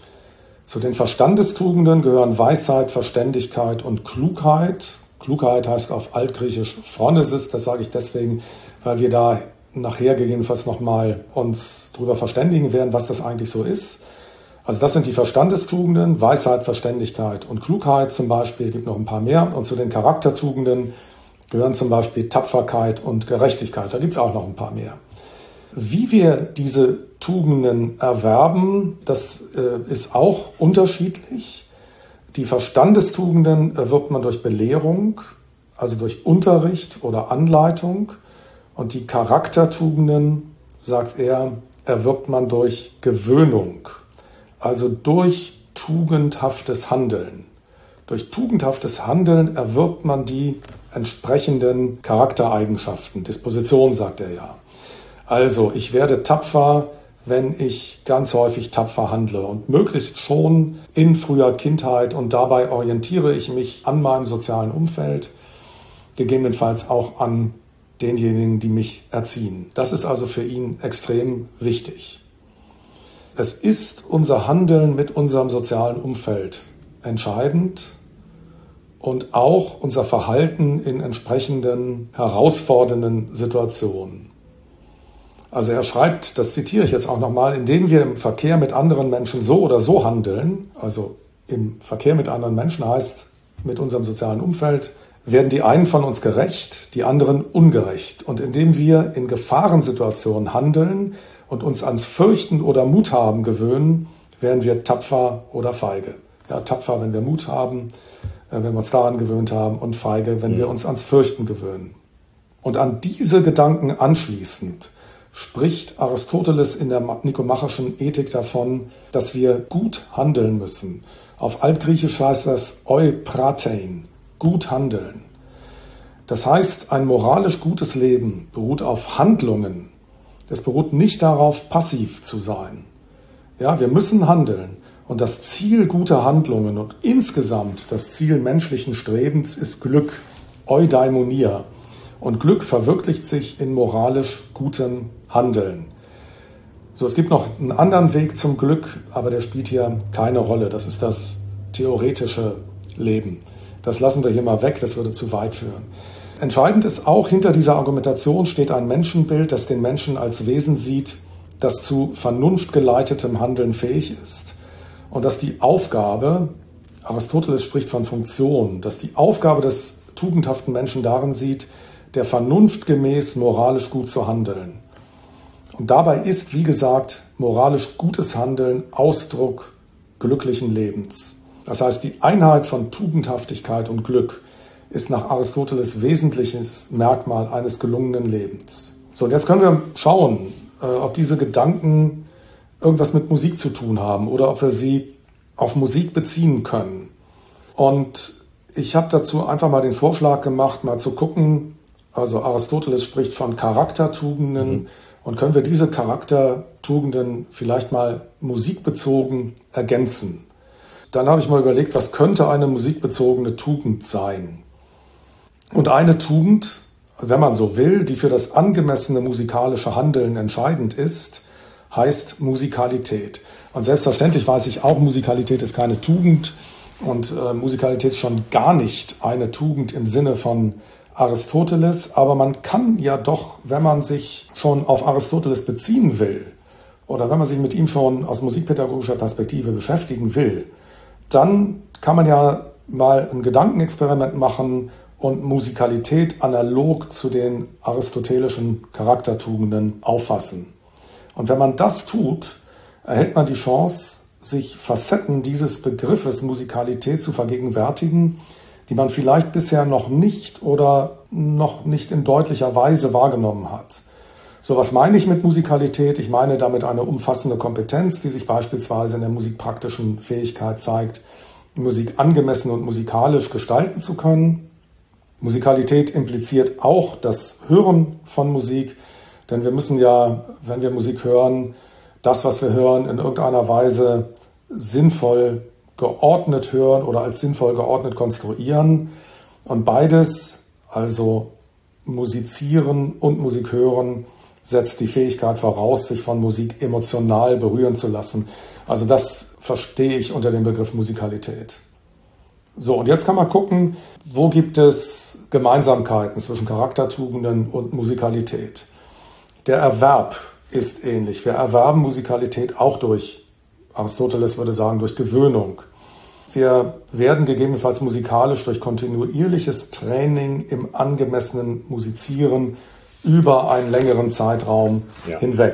Zu den Verstandestugenden gehören Weisheit, Verständigkeit und Klugheit. Klugheit heißt auf Altgriechisch Phronesis, das sage ich deswegen, weil wir da nachher gegebenenfalls nochmal uns darüber verständigen werden, was das eigentlich so ist. Also das sind die Verstandestugenden, Weisheit, Verständigkeit und Klugheit zum Beispiel, gibt noch ein paar mehr. Und zu den Charaktertugenden gehören zum Beispiel Tapferkeit und Gerechtigkeit, da gibt es auch noch ein paar mehr. Wie wir diese Tugenden erwerben, das ist auch unterschiedlich. Die Verstandestugenden erwirbt man durch Belehrung, also durch Unterricht oder Anleitung. Und die Charaktertugenden, sagt er, erwirbt man durch Gewöhnung, also durch tugendhaftes Handeln. Durch tugendhaftes Handeln erwirbt man die entsprechenden Charaktereigenschaften. Disposition, sagt er ja. Also, ich werde tapfer, wenn ich ganz häufig tapfer handle und möglichst schon in früher Kindheit, und dabei orientiere ich mich an meinem sozialen Umfeld, gegebenenfalls auch an denjenigen, die mich erziehen. Das ist also für ihn extrem wichtig. Es ist unser Handeln mit unserem sozialen Umfeld entscheidend und auch unser Verhalten in entsprechenden herausfordernden Situationen. Also er schreibt, das zitiere ich jetzt auch nochmal, indem wir im Verkehr mit anderen Menschen so oder so handeln, also im Verkehr mit anderen Menschen heißt mit unserem sozialen Umfeld, werden die einen von uns gerecht, die anderen ungerecht. Und indem wir in Gefahrensituationen handeln und uns ans Fürchten oder Mut haben gewöhnen, werden wir tapfer oder feige. Ja, tapfer, wenn wir Mut haben, wenn wir uns daran gewöhnt haben, und feige, wenn wir uns ans Fürchten gewöhnen. Und an diese Gedanken anschließend spricht Aristoteles in der nikomachischen Ethik davon, dass wir gut handeln müssen. Auf Altgriechisch heißt das eupratein, gut handeln. Das heißt, ein moralisch gutes Leben beruht auf Handlungen. Es beruht nicht darauf, passiv zu sein. Ja, wir müssen handeln. Und das Ziel guter Handlungen und insgesamt das Ziel menschlichen Strebens ist Glück, Eudaimonia. Und Glück verwirklicht sich in moralisch gutem Handeln. So, es gibt noch einen anderen Weg zum Glück, aber der spielt hier keine Rolle. Das ist das theoretische Leben. Das lassen wir hier mal weg, das würde zu weit führen. Entscheidend ist auch, hinter dieser Argumentation steht ein Menschenbild, das den Menschen als Wesen sieht, das zu vernunftgeleitetem Handeln fähig ist und dass die Aufgabe, Aristoteles spricht von Funktion, dass die Aufgabe des tugendhaften Menschen darin sieht, der Vernunft gemäß moralisch gut zu handeln. Und dabei ist, wie gesagt, moralisch gutes Handeln Ausdruck glücklichen Lebens. Das heißt, die Einheit von Tugendhaftigkeit und Glück ist nach Aristoteles wesentliches Merkmal eines gelungenen Lebens. So, und jetzt können wir schauen, ob diese Gedanken irgendwas mit Musik zu tun haben oder ob wir sie auf Musik beziehen können. Und ich habe dazu einfach mal den Vorschlag gemacht, mal zu gucken, also Aristoteles spricht von Charaktertugenden, und können wir diese Charaktertugenden vielleicht mal musikbezogen ergänzen. Dann habe ich mal überlegt, was könnte eine musikbezogene Tugend sein? Und eine Tugend, wenn man so will, die für das angemessene musikalische Handeln entscheidend ist, heißt Musikalität. Und selbstverständlich weiß ich auch, Musikalität ist keine Tugend und Musikalität ist schon gar nicht eine Tugend im Sinne von Aristoteles, aber man kann ja doch, wenn man sich schon auf Aristoteles beziehen will oder wenn man sich mit ihm schon aus musikpädagogischer Perspektive beschäftigen will, dann kann man ja mal ein Gedankenexperiment machen und Musikalität analog zu den aristotelischen Charaktertugenden auffassen. Und wenn man das tut, erhält man die Chance, sich Facetten dieses Begriffes Musikalität zu vergegenwärtigen, die man vielleicht bisher noch nicht oder noch nicht in deutlicher Weise wahrgenommen hat. So, was meine ich mit Musikalität? Ich meine damit eine umfassende Kompetenz, die sich beispielsweise in der musikpraktischen Fähigkeit zeigt, Musik angemessen und musikalisch gestalten zu können. Musikalität impliziert auch das Hören von Musik, denn wir müssen ja, wenn wir Musik hören, das, was wir hören, in irgendeiner Weise sinnvoll geordnet hören oder als sinnvoll geordnet konstruieren. Und beides, also musizieren und Musik hören, setzt die Fähigkeit voraus, sich von Musik emotional berühren zu lassen. Also das verstehe ich unter dem Begriff Musikalität. So, und jetzt kann man gucken, wo gibt es Gemeinsamkeiten zwischen Charaktertugenden und Musikalität. Der Erwerb ist ähnlich. Wir erwerben Musikalität auch durch, Aristoteles würde sagen, durch Gewöhnung. Wir werden gegebenenfalls musikalisch durch kontinuierliches Training im angemessenen Musizieren über einen längeren Zeitraum hinweg.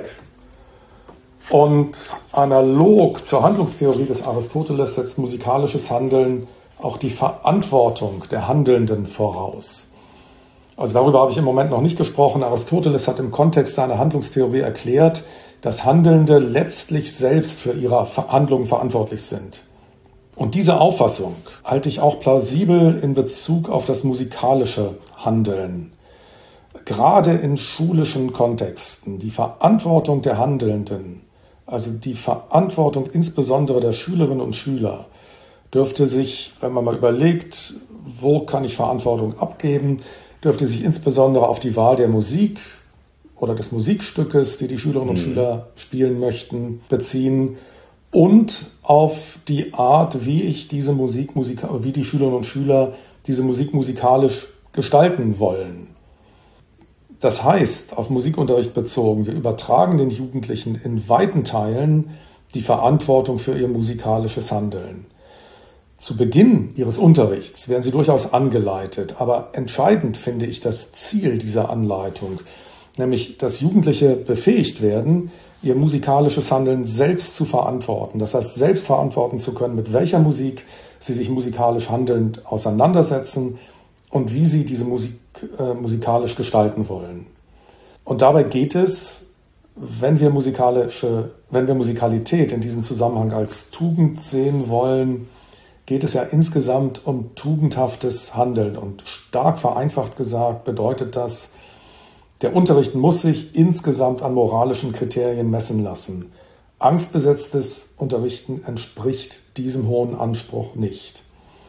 Und analog zur Handlungstheorie des Aristoteles setzt musikalisches Handeln auch die Verantwortung der Handelnden voraus. Also darüber habe ich im Moment noch nicht gesprochen. Aristoteles hat im Kontext seiner Handlungstheorie erklärt, dass Handelnde letztlich selbst für ihre Handlungen verantwortlich sind. Und diese Auffassung halte ich auch plausibel in Bezug auf das musikalische Handeln. Gerade in schulischen Kontexten, die Verantwortung der Handelnden, also die Verantwortung insbesondere der Schülerinnen und Schüler, dürfte sich, wenn man mal überlegt, wo kann ich Verantwortung abgeben, dürfte sich insbesondere auf die Wahl der Musik oder des Musikstückes, die die Schülerinnen und Schüler spielen möchten, beziehen und auf die Art, wie ich diese wie die Schülerinnen und Schüler diese Musik musikalisch gestalten wollen. Das heißt, auf Musikunterricht bezogen, wir übertragen den Jugendlichen in weiten Teilen die Verantwortung für ihr musikalisches Handeln. Zu Beginn ihres Unterrichts werden sie durchaus angeleitet, aber entscheidend finde ich das Ziel dieser Anleitung, nämlich dass Jugendliche befähigt werden, ihr musikalisches Handeln selbst zu verantworten. Das heißt, selbst verantworten zu können, mit welcher Musik sie sich musikalisch handelnd auseinandersetzen und wie sie diese Musik musikalisch gestalten wollen. Und dabei geht es, wenn wir Musikalität in diesem Zusammenhang als Tugend sehen wollen, geht es ja insgesamt um tugendhaftes Handeln. Und stark vereinfacht gesagt bedeutet das, der Unterricht muss sich insgesamt an moralischen Kriterien messen lassen. Angstbesetztes Unterrichten entspricht diesem hohen Anspruch nicht.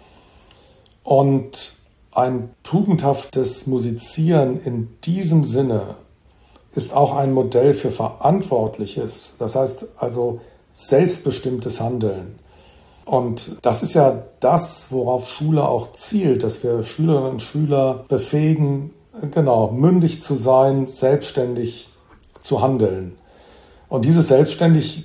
Und ein tugendhaftes Musizieren in diesem Sinne ist auch ein Modell für verantwortliches, das heißt also selbstbestimmtes Handeln. Und das ist ja das, worauf Schule auch zielt, dass wir Schülerinnen und Schüler befähigen, mündig zu sein, selbstständig zu handeln. Und dieses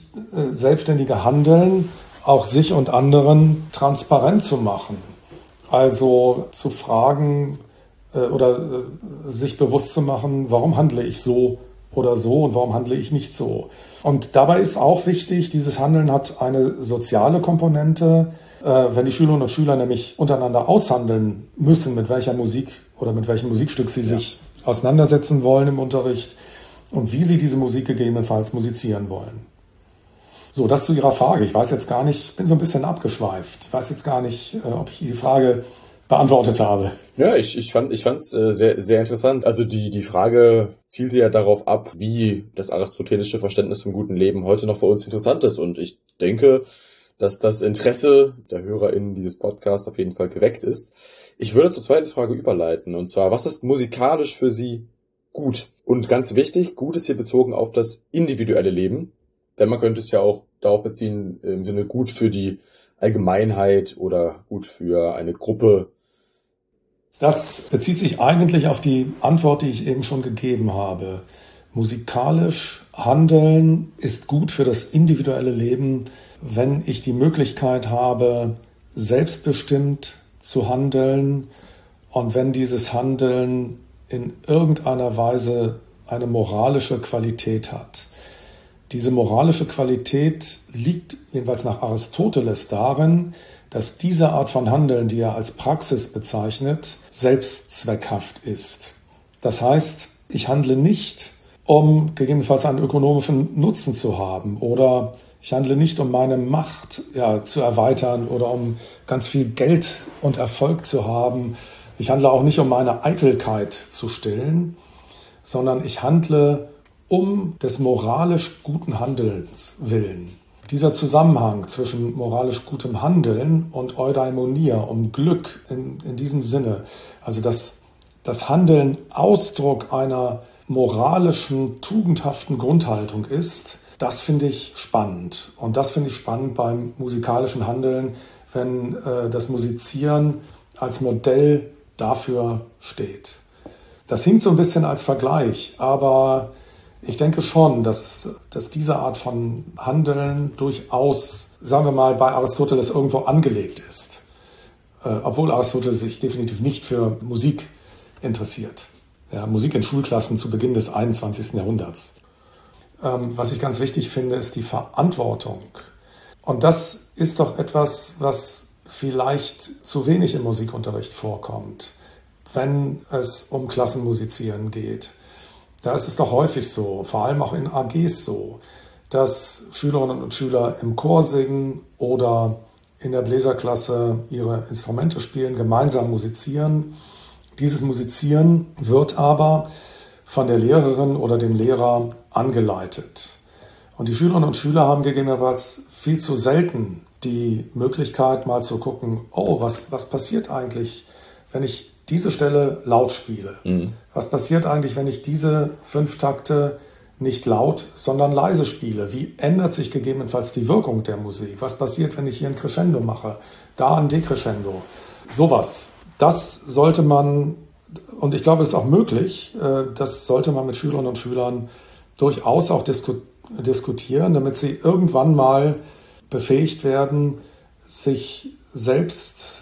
selbstständige Handeln auch sich und anderen transparent zu machen. Also zu fragen oder sich bewusst zu machen, warum handle ich so oder so und warum handle ich nicht so. Und dabei ist auch wichtig, dieses Handeln hat eine soziale Komponente. Wenn die Schülerinnen und Schüler nämlich untereinander aushandeln müssen, mit welcher Musik oder mit welchem Musikstück sie sich auseinandersetzen wollen im Unterricht und wie sie diese Musik gegebenenfalls musizieren wollen. So, das zu Ihrer Frage. Ich weiß jetzt gar nicht, ich bin so ein bisschen abgeschweift. Ich weiß jetzt gar nicht, ob ich die Frage beantwortet habe. Ja, ich fand's sehr, sehr interessant. Also die Frage zielte ja darauf ab, wie das aristotelische Verständnis vom guten Leben heute noch für uns interessant ist. Und ich denke, dass das Interesse der HörerInnen dieses Podcasts auf jeden Fall geweckt ist. Ich würde zur zweiten Frage überleiten. Und zwar, was ist musikalisch für Sie gut? Und ganz wichtig, gut ist hier bezogen auf das individuelle Leben. Denn man könnte es ja auch darauf beziehen, im Sinne gut für die Allgemeinheit oder gut für eine Gruppe. Das bezieht sich eigentlich auf die Antwort, die ich eben schon gegeben habe. Musikalisch handeln ist gut für das individuelle Leben, wenn ich die Möglichkeit habe, selbstbestimmt zu handeln und wenn dieses Handeln in irgendeiner Weise eine moralische Qualität hat. Diese moralische Qualität liegt jedenfalls nach Aristoteles darin, dass diese Art von Handeln, die er als Praxis bezeichnet, selbstzweckhaft ist. Das heißt, ich handle nicht, um gegebenenfalls einen ökonomischen Nutzen zu haben oder ich handle nicht, um meine Macht zu erweitern oder um ganz viel Geld und Erfolg zu haben. Ich handle auch nicht, um meine Eitelkeit zu stillen, sondern ich handle um des moralisch guten Handelns willen. Dieser Zusammenhang zwischen moralisch gutem Handeln und Eudaimonia, um Glück in diesem Sinne, also das Handeln Ausdruck einer moralischen, tugendhaften Grundhaltung ist, das finde ich spannend. Und das finde ich spannend beim musikalischen Handeln, wenn das Musizieren als Modell dafür steht. Das hinkt so ein bisschen als Vergleich, aber ich denke schon, dass diese Art von Handeln durchaus, sagen wir mal, bei Aristoteles irgendwo angelegt ist. Obwohl Aristoteles sich definitiv nicht für Musik interessiert. Ja, Musik in Schulklassen zu Beginn des 21. Jahrhunderts. Was ich ganz wichtig finde, ist die Verantwortung. Und das ist doch etwas, was vielleicht zu wenig im Musikunterricht vorkommt, wenn es um Klassenmusizieren geht. Da ist es doch häufig so, vor allem auch in AGs so, dass Schülerinnen und Schüler im Chor singen oder in der Bläserklasse ihre Instrumente spielen, gemeinsam musizieren. Dieses Musizieren wird aber von der Lehrerin oder dem Lehrer angeleitet. Und die Schülerinnen und Schüler haben gegebenenfalls viel zu selten die Möglichkeit, mal zu gucken, was passiert eigentlich, wenn ich diese Stelle laut spiele? Was passiert eigentlich, wenn ich diese 5 Takte nicht laut, sondern leise spiele? Wie ändert sich gegebenenfalls die Wirkung der Musik? Was passiert, wenn ich hier ein Crescendo mache? Da ein Decrescendo? Sowas. Das sollte man, und ich glaube, es ist auch möglich, das sollte man mit Schülerinnen und Schülern durchaus auch diskutieren, damit sie irgendwann mal befähigt werden, sich selbst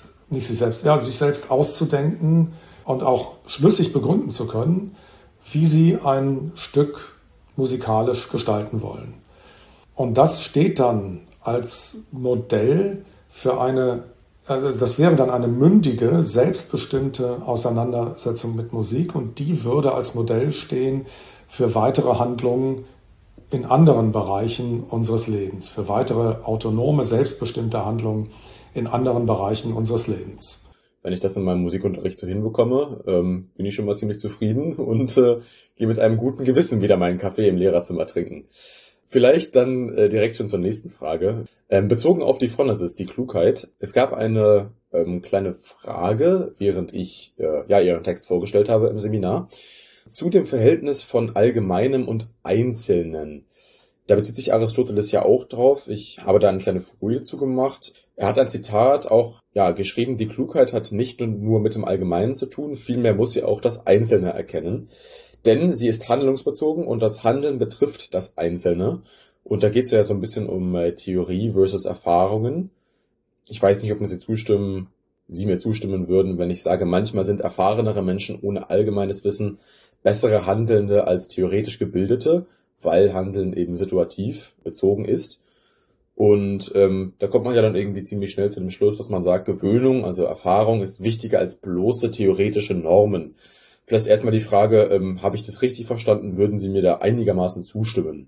auszudenken und auch schlüssig begründen zu können, wie sie ein Stück musikalisch gestalten wollen. Und das steht dann als Modell für das wäre dann eine mündige, selbstbestimmte Auseinandersetzung mit Musik und die würde als Modell stehen für weitere Handlungen in anderen Bereichen unseres Lebens, für weitere autonome, selbstbestimmte Handlungen in anderen Bereichen unseres Lebens. Wenn ich das in meinem Musikunterricht so hinbekomme, bin ich schon mal ziemlich zufrieden und gehe mit einem guten Gewissen wieder meinen Kaffee im Lehrerzimmer trinken. Vielleicht dann direkt schon zur nächsten Frage. Bezogen auf die Phronesis, die Klugheit. Es gab eine kleine Frage, während ich Ihren Text vorgestellt habe im Seminar, zu dem Verhältnis von Allgemeinem und Einzelnen. Da bezieht sich Aristoteles ja auch drauf. Ich habe da eine kleine Folie zugemacht. Er hat ein Zitat auch geschrieben, die Klugheit hat nicht nur mit dem Allgemeinen zu tun, vielmehr muss sie auch das Einzelne erkennen. Denn sie ist handlungsbezogen und das Handeln betrifft das Einzelne. Und da geht es ja so ein bisschen um Theorie versus Erfahrungen. Ich weiß nicht, ob man Sie zustimmen Sie mir zustimmen würden, wenn ich sage, manchmal sind erfahrenere Menschen ohne allgemeines Wissen bessere Handelnde als theoretisch Gebildete, weil Handeln eben situativ bezogen ist. Und da kommt man ja dann irgendwie ziemlich schnell zu dem Schluss, dass man sagt, Gewöhnung, also Erfahrung, ist wichtiger als bloße theoretische Normen. Vielleicht erstmal die Frage, habe ich das richtig verstanden? Würden Sie mir da einigermaßen zustimmen?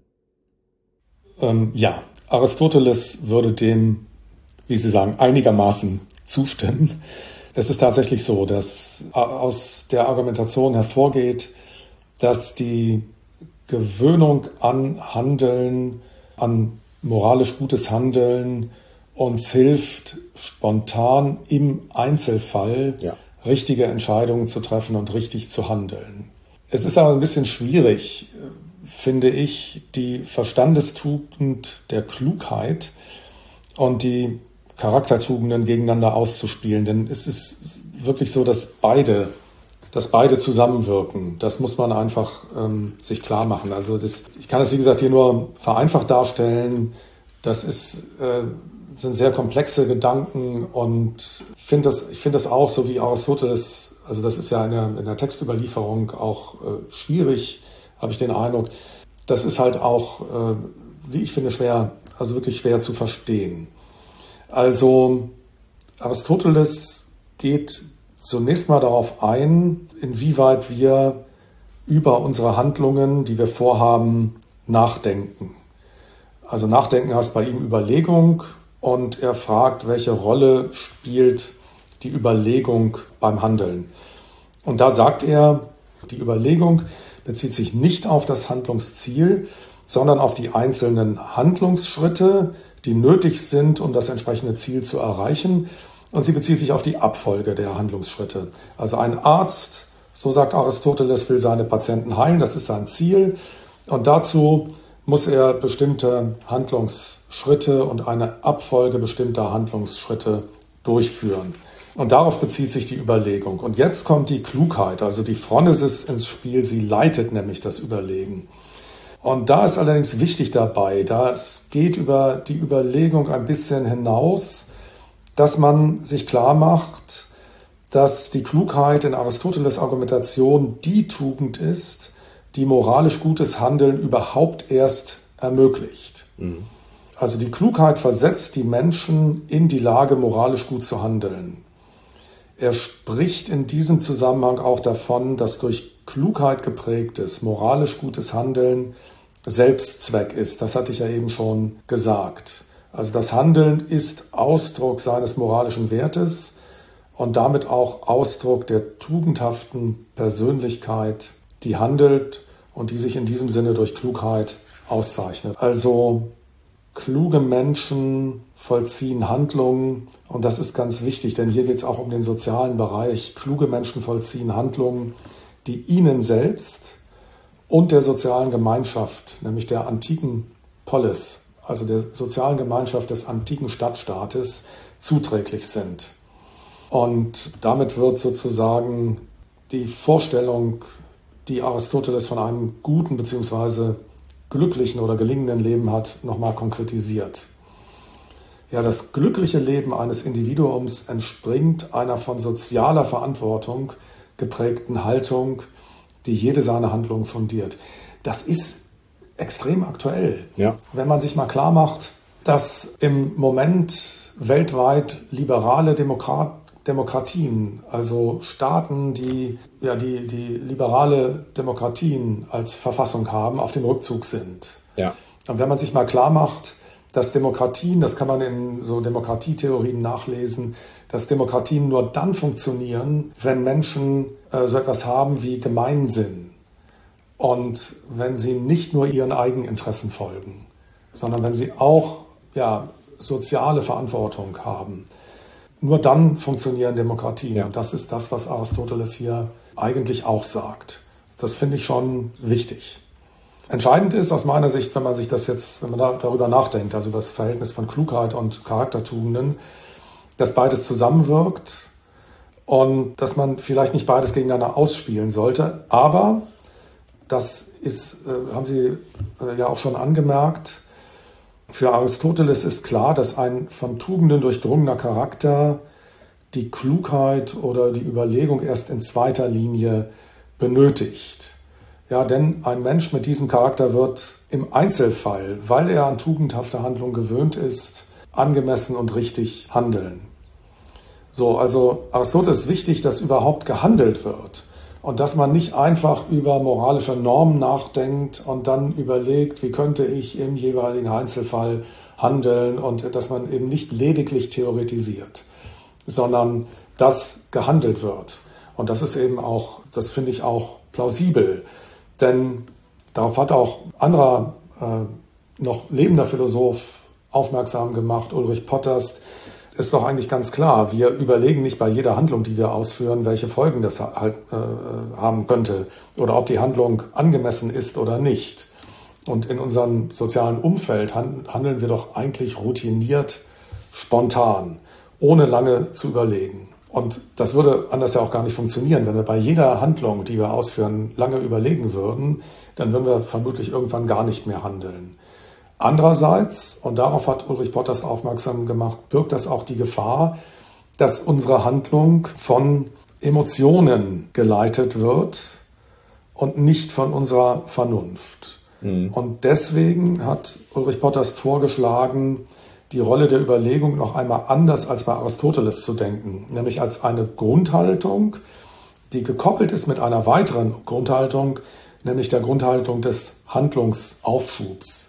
Ja, Aristoteles würde dem, wie Sie sagen, einigermaßen zustimmen. Es ist tatsächlich so, dass aus der Argumentation hervorgeht, dass die Gewöhnung an Handeln, an moralisch gutes Handeln uns hilft, spontan im Einzelfall richtige Entscheidungen zu treffen und richtig zu handeln. Es ist aber ein bisschen schwierig, finde ich, die Verstandestugend der Klugheit und die Charaktertugenden gegeneinander auszuspielen. Denn es ist wirklich so, dass beide zusammenwirken. Das muss man einfach sich klar machen. Also ich kann es, wie gesagt, hier nur vereinfacht darstellen. Das sind sehr komplexe Gedanken und ich finde das auch, so wie Aristoteles, also das ist ja in der Textüberlieferung auch schwierig, habe ich den Eindruck. Das ist halt auch, wie ich finde, wirklich schwer zu verstehen. Also Aristoteles geht zunächst mal darauf ein, inwieweit wir über unsere Handlungen, die wir vorhaben, nachdenken. Also nachdenken heißt bei ihm Überlegung und er fragt, welche Rolle spielt die Überlegung beim Handeln. Und da sagt er, die Überlegung bezieht sich nicht auf das Handlungsziel, sondern auf die einzelnen Handlungsschritte, die nötig sind, um das entsprechende Ziel zu erreichen. Und sie bezieht sich auf die Abfolge der Handlungsschritte. Also ein Arzt, so sagt Aristoteles, will seine Patienten heilen, das ist sein Ziel. Und dazu muss er bestimmte Handlungsschritte und eine Abfolge bestimmter Handlungsschritte durchführen. Und darauf bezieht sich die Überlegung. Und jetzt kommt die Klugheit, also die Phronesis ins Spiel. Sie leitet nämlich das Überlegen. Und da ist allerdings wichtig dabei, das geht über die Überlegung ein bisschen hinaus, dass man sich klar macht, dass die Klugheit in Aristoteles Argumentation die Tugend ist, die moralisch gutes Handeln überhaupt erst ermöglicht. Mhm. Also die Klugheit versetzt die Menschen in die Lage, moralisch gut zu handeln. Er spricht in diesem Zusammenhang auch davon, dass durch Klugheit geprägtes, moralisch gutes Handeln Selbstzweck ist. Das hatte ich ja eben schon gesagt. Also das Handeln ist Ausdruck seines moralischen Wertes und damit auch Ausdruck der tugendhaften Persönlichkeit, die handelt und die sich in diesem Sinne durch Klugheit auszeichnet. Also kluge Menschen vollziehen Handlungen und das ist ganz wichtig, denn hier geht es auch um den sozialen Bereich. Kluge Menschen vollziehen Handlungen, die ihnen selbst und der sozialen Gemeinschaft, nämlich der antiken Polis, also der sozialen Gemeinschaft des antiken Stadtstaates, zuträglich sind. Und damit wird sozusagen die Vorstellung, die Aristoteles von einem guten bzw. glücklichen oder gelingenden Leben hat, nochmal konkretisiert. Ja, das glückliche Leben eines Individuums entspringt einer von sozialer Verantwortung geprägten Haltung, die jede seiner Handlungen fundiert. Das ist extrem aktuell. Ja. Wenn man sich mal klar macht, dass im Moment weltweit liberale Demokratien, also Staaten, die liberale Demokratien als Verfassung haben, auf dem Rückzug sind. Ja. Und wenn man sich mal klar macht, dass Demokratien, das kann man in so Demokratietheorien nachlesen, dass Demokratien nur dann funktionieren, wenn Menschen so etwas haben wie Gemeinsinn und wenn sie nicht nur ihren Eigeninteressen folgen, sondern wenn sie auch soziale Verantwortung haben. Nur dann funktionieren Demokratien. Ja. Und das ist das, was Aristoteles hier eigentlich auch sagt. Das finde ich schon wichtig. Entscheidend ist aus meiner Sicht, wenn man darüber nachdenkt, also über das Verhältnis von Klugheit und Charaktertugenden, dass beides zusammenwirkt und dass man vielleicht nicht beides gegeneinander ausspielen sollte. Aber das ist, haben Sie ja auch schon angemerkt, für Aristoteles ist klar, dass ein von Tugenden durchdrungener Charakter die Klugheit oder die Überlegung erst in zweiter Linie benötigt. Ja, denn ein Mensch mit diesem Charakter wird im Einzelfall, weil er an tugendhafte Handlung gewöhnt ist, angemessen und richtig handeln. So, also Aristoteles ist wichtig, dass überhaupt gehandelt wird und dass man nicht einfach über moralische Normen nachdenkt und dann überlegt, wie könnte ich im jeweiligen Einzelfall handeln und dass man eben nicht lediglich theoretisiert, sondern dass gehandelt wird. Und das ist eben auch, das finde ich auch plausibel, denn darauf hat auch anderer noch lebender Philosoph aufmerksam gemacht, Ulrich Potterst. Ist doch eigentlich ganz klar, wir überlegen nicht bei jeder Handlung, die wir ausführen, welche Folgen das haben könnte oder ob die Handlung angemessen ist oder nicht. Und in unserem sozialen Umfeld handeln wir doch eigentlich routiniert, spontan, ohne lange zu überlegen. Und das würde anders ja auch gar nicht funktionieren. Wenn wir bei jeder Handlung, die wir ausführen, lange überlegen würden, dann würden wir vermutlich irgendwann gar nicht mehr handeln. Andererseits, und darauf hat Ulrich Potterst aufmerksam gemacht, birgt das auch die Gefahr, dass unsere Handlung von Emotionen geleitet wird und nicht von unserer Vernunft. Und deswegen hat Ulrich Potterst vorgeschlagen, die Rolle der Überlegung noch einmal anders als bei Aristoteles zu denken, nämlich als eine Grundhaltung, die gekoppelt ist mit einer weiteren Grundhaltung, nämlich der Grundhaltung des Handlungsaufschubs.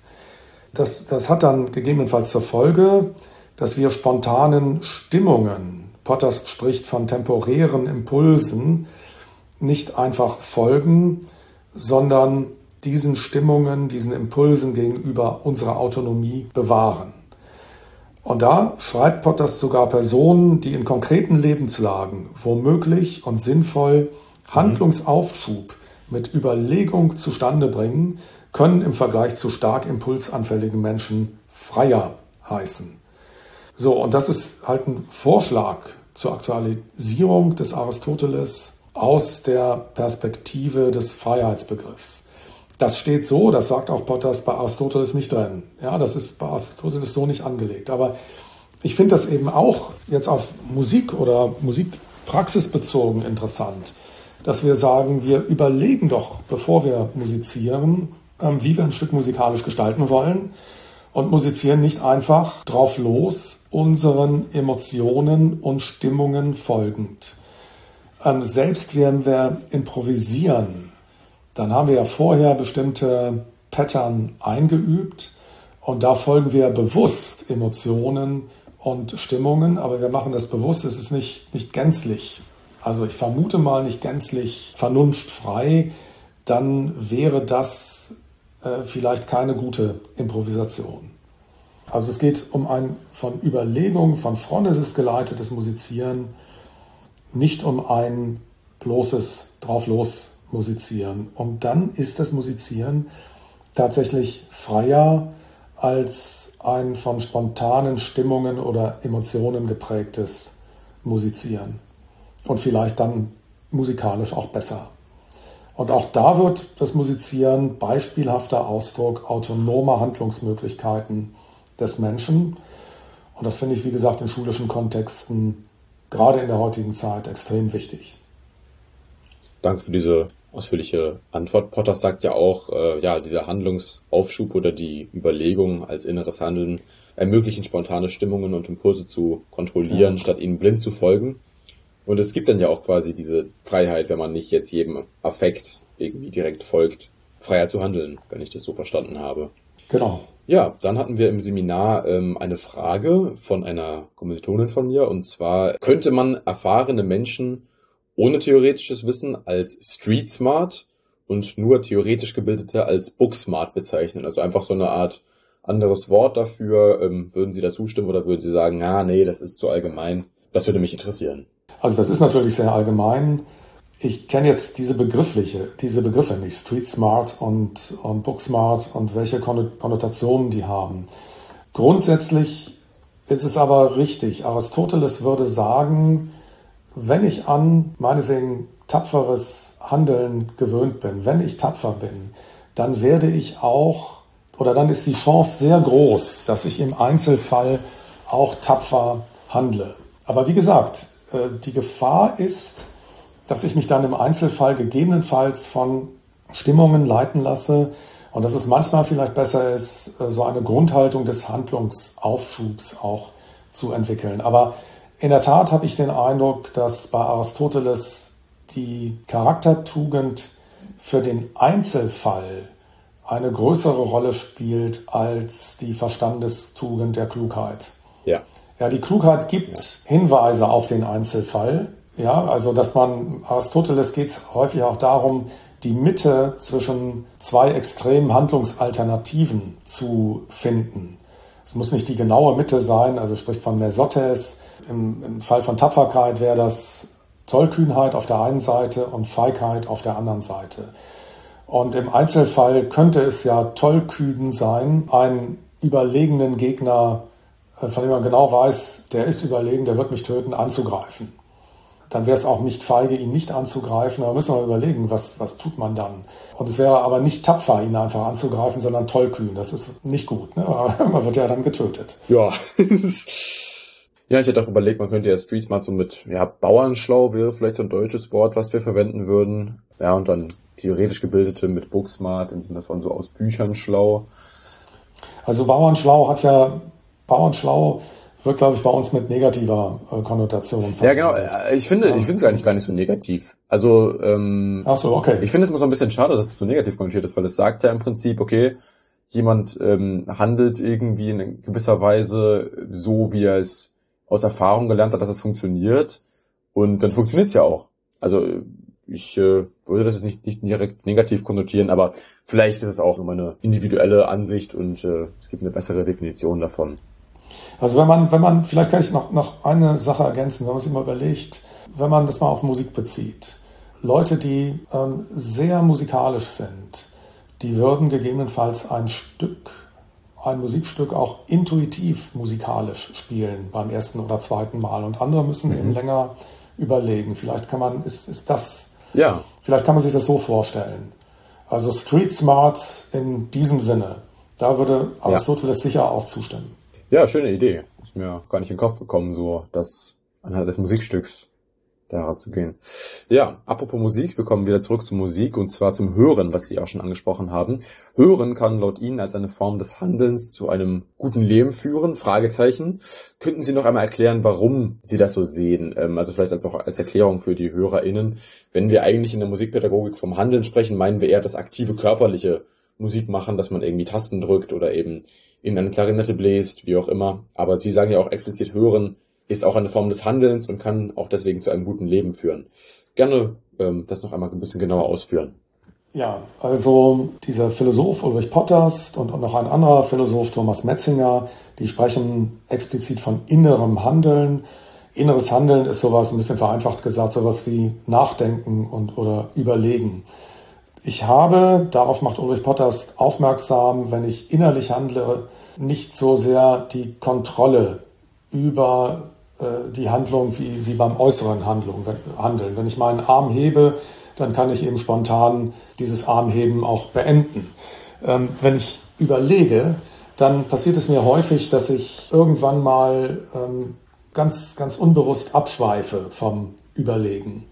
Das hat dann gegebenenfalls zur Folge, dass wir spontanen Stimmungen, Potterst spricht von temporären Impulsen, nicht einfach folgen, sondern diesen Stimmungen, diesen Impulsen gegenüber unsere Autonomie bewahren. Und da schreibt Potterst sogar Personen, die in konkreten Lebenslagen womöglich und sinnvoll Handlungsaufschub mit Überlegung zustande bringen, können im Vergleich zu stark impulsanfälligen Menschen freier heißen. So, und das ist halt ein Vorschlag zur Aktualisierung des Aristoteles aus der Perspektive des Freiheitsbegriffs. Das steht so, das sagt auch Potterst, bei Aristoteles nicht drin. Ja, das ist bei Aristoteles so nicht angelegt. Aber ich finde das eben auch jetzt auf Musik oder Musikpraxis bezogen interessant, dass wir sagen, wir überlegen doch, bevor wir musizieren, wie wir ein Stück musikalisch gestalten wollen und musizieren nicht einfach drauf los, unseren Emotionen und Stimmungen folgend. Selbst wenn wir improvisieren, dann haben wir ja vorher bestimmte Pattern eingeübt und da folgen wir bewusst Emotionen und Stimmungen, aber wir machen das bewusst, es ist nicht gänzlich. Also ich vermute mal nicht gänzlich vernunftfrei, dann wäre das vielleicht keine gute Improvisation. Also es geht um ein von Überlegung, von Phronesis geleitetes Musizieren, nicht um ein bloßes drauflos Musizieren. Und dann ist das Musizieren tatsächlich freier als ein von spontanen Stimmungen oder Emotionen geprägtes Musizieren. Und vielleicht dann musikalisch auch besser. Und auch da wird das Musizieren beispielhafter Ausdruck autonomer Handlungsmöglichkeiten des Menschen. Und das finde ich, wie gesagt, in schulischen Kontexten, gerade in der heutigen Zeit, extrem wichtig. Danke für diese ausführliche Antwort. Potterst sagt ja auch, dieser Handlungsaufschub oder die Überlegung als inneres Handeln ermöglichen spontane Stimmungen und Impulse zu kontrollieren, statt ihnen blind zu folgen. Und es gibt dann ja auch quasi diese Freiheit, wenn man nicht jetzt jedem Affekt irgendwie direkt folgt, freier zu handeln, wenn ich das so verstanden habe. Genau. Ja, dann hatten wir im Seminar eine Frage von einer Kommilitonin von mir, und zwar: Könnte man erfahrene Menschen ohne theoretisches Wissen als Street Smart und nur theoretisch Gebildete als Book Smart bezeichnen? Also einfach so eine Art anderes Wort dafür. Würden Sie da zustimmen oder würden Sie sagen, nee, das ist zu allgemein? Das würde mich interessieren. Also das ist natürlich sehr allgemein. Ich kenne jetzt diese Begriffe nicht, Street Smart und Book Smart und welche Konnotationen die haben. Grundsätzlich ist es aber richtig. Aristoteles würde sagen, wenn ich an meinetwegen tapferes Handeln gewöhnt bin, wenn ich tapfer bin, dann werde ich auch, oder dann ist die Chance sehr groß, dass ich im Einzelfall auch tapfer handle. Aber wie gesagt, Die Gefahr ist, dass ich mich dann im Einzelfall gegebenenfalls von Stimmungen leiten lasse und dass es manchmal vielleicht besser ist, so eine Grundhaltung des Handlungsaufschubs auch zu entwickeln. Aber in der Tat habe ich den Eindruck, dass bei Aristoteles die Charaktertugend für den Einzelfall eine größere Rolle spielt als die Verstandestugend der Klugheit. Ja. Ja, die Klugheit gibt Hinweise auf den Einzelfall. Ja, also Aristoteles geht es häufig auch darum, die Mitte zwischen zwei extremen Handlungsalternativen zu finden. Es muss nicht die genaue Mitte sein, also spricht von Mesotes. Im Fall von Tapferkeit wäre das Tollkühnheit auf der einen Seite und Feigheit auf der anderen Seite. Und im Einzelfall könnte es ja tollkühn sein, einen überlegenen Gegner, von dem man genau weiß, der ist überlegen, der wird mich töten, anzugreifen. Dann wäre es auch nicht feige, ihn nicht anzugreifen. Da müssen wir überlegen, was tut man dann. Und es wäre aber nicht tapfer, ihn einfach anzugreifen, sondern tollkühn. Das ist nicht gut, ne? Man wird ja dann getötet. Ja. Ja, ich hätte auch überlegt, man könnte ja Street Smart so mit, Bauernschlau wäre vielleicht so ein deutsches Wort, was wir verwenden würden. Ja, und dann theoretisch Gebildete mit Booksmart im Sinne von so aus Büchern schlau. Also Bauernschlau wird, glaube ich, bei uns mit negativer Konnotation verwendet. Ja, genau. Ich finde es eigentlich gar nicht so negativ. Also, Ach so, okay. Ich finde es immer so ein bisschen schade, dass es so negativ konnotiert ist, weil es sagt ja im Prinzip, okay, jemand handelt irgendwie in gewisser Weise so, wie er es aus Erfahrung gelernt hat, dass es funktioniert. Und dann funktioniert es ja auch. Also ich würde das jetzt nicht direkt negativ konnotieren, aber vielleicht ist es auch immer eine individuelle Ansicht und es gibt eine bessere Definition davon. Also wenn man, vielleicht kann ich noch eine Sache ergänzen, wenn man sich mal überlegt, wenn man das mal auf Musik bezieht. Leute, die sehr musikalisch sind, die würden gegebenenfalls ein Musikstück auch intuitiv musikalisch spielen beim ersten oder zweiten Mal. Und andere müssen eben länger überlegen. Vielleicht kann man sich das so vorstellen. Also Street Smart in diesem Sinne, da würde Aristoteles sicher auch zustimmen. Ja, schöne Idee. Ist mir gar nicht in den Kopf gekommen, so das anhand des Musikstücks daran zu gehen. Ja, apropos Musik, wir kommen wieder zurück zur Musik und zwar zum Hören, was Sie auch schon angesprochen haben. Hören kann laut Ihnen als eine Form des Handelns zu einem guten Leben führen? Fragezeichen. Könnten Sie noch einmal erklären, warum Sie das so sehen? Also vielleicht auch als Erklärung für die HörerInnen. Wenn wir eigentlich in der Musikpädagogik vom Handeln sprechen, meinen wir eher das aktive körperliche Musik machen, dass man irgendwie Tasten drückt oder eben in eine Klarinette bläst, wie auch immer. Aber Sie sagen ja auch explizit, Hören ist auch eine Form des Handelns und kann auch deswegen zu einem guten Leben führen. Gerne das noch einmal ein bisschen genauer ausführen. Ja, also dieser Philosoph Ulrich Potterst und noch ein anderer Philosoph Thomas Metzinger, die sprechen explizit von innerem Handeln. Inneres Handeln ist sowas, ein bisschen vereinfacht gesagt, sowas wie Nachdenken oder Überlegen. Ich habe, darauf macht Ulrich Potterst aufmerksam, wenn ich innerlich handle, nicht so sehr die Kontrolle über die Handlung wie beim äußeren Handeln. Wenn ich meinen Arm hebe, dann kann ich eben spontan dieses Armheben auch beenden. Wenn ich überlege, dann passiert es mir häufig, dass ich irgendwann mal ganz, ganz unbewusst abschweife vom Überlegen.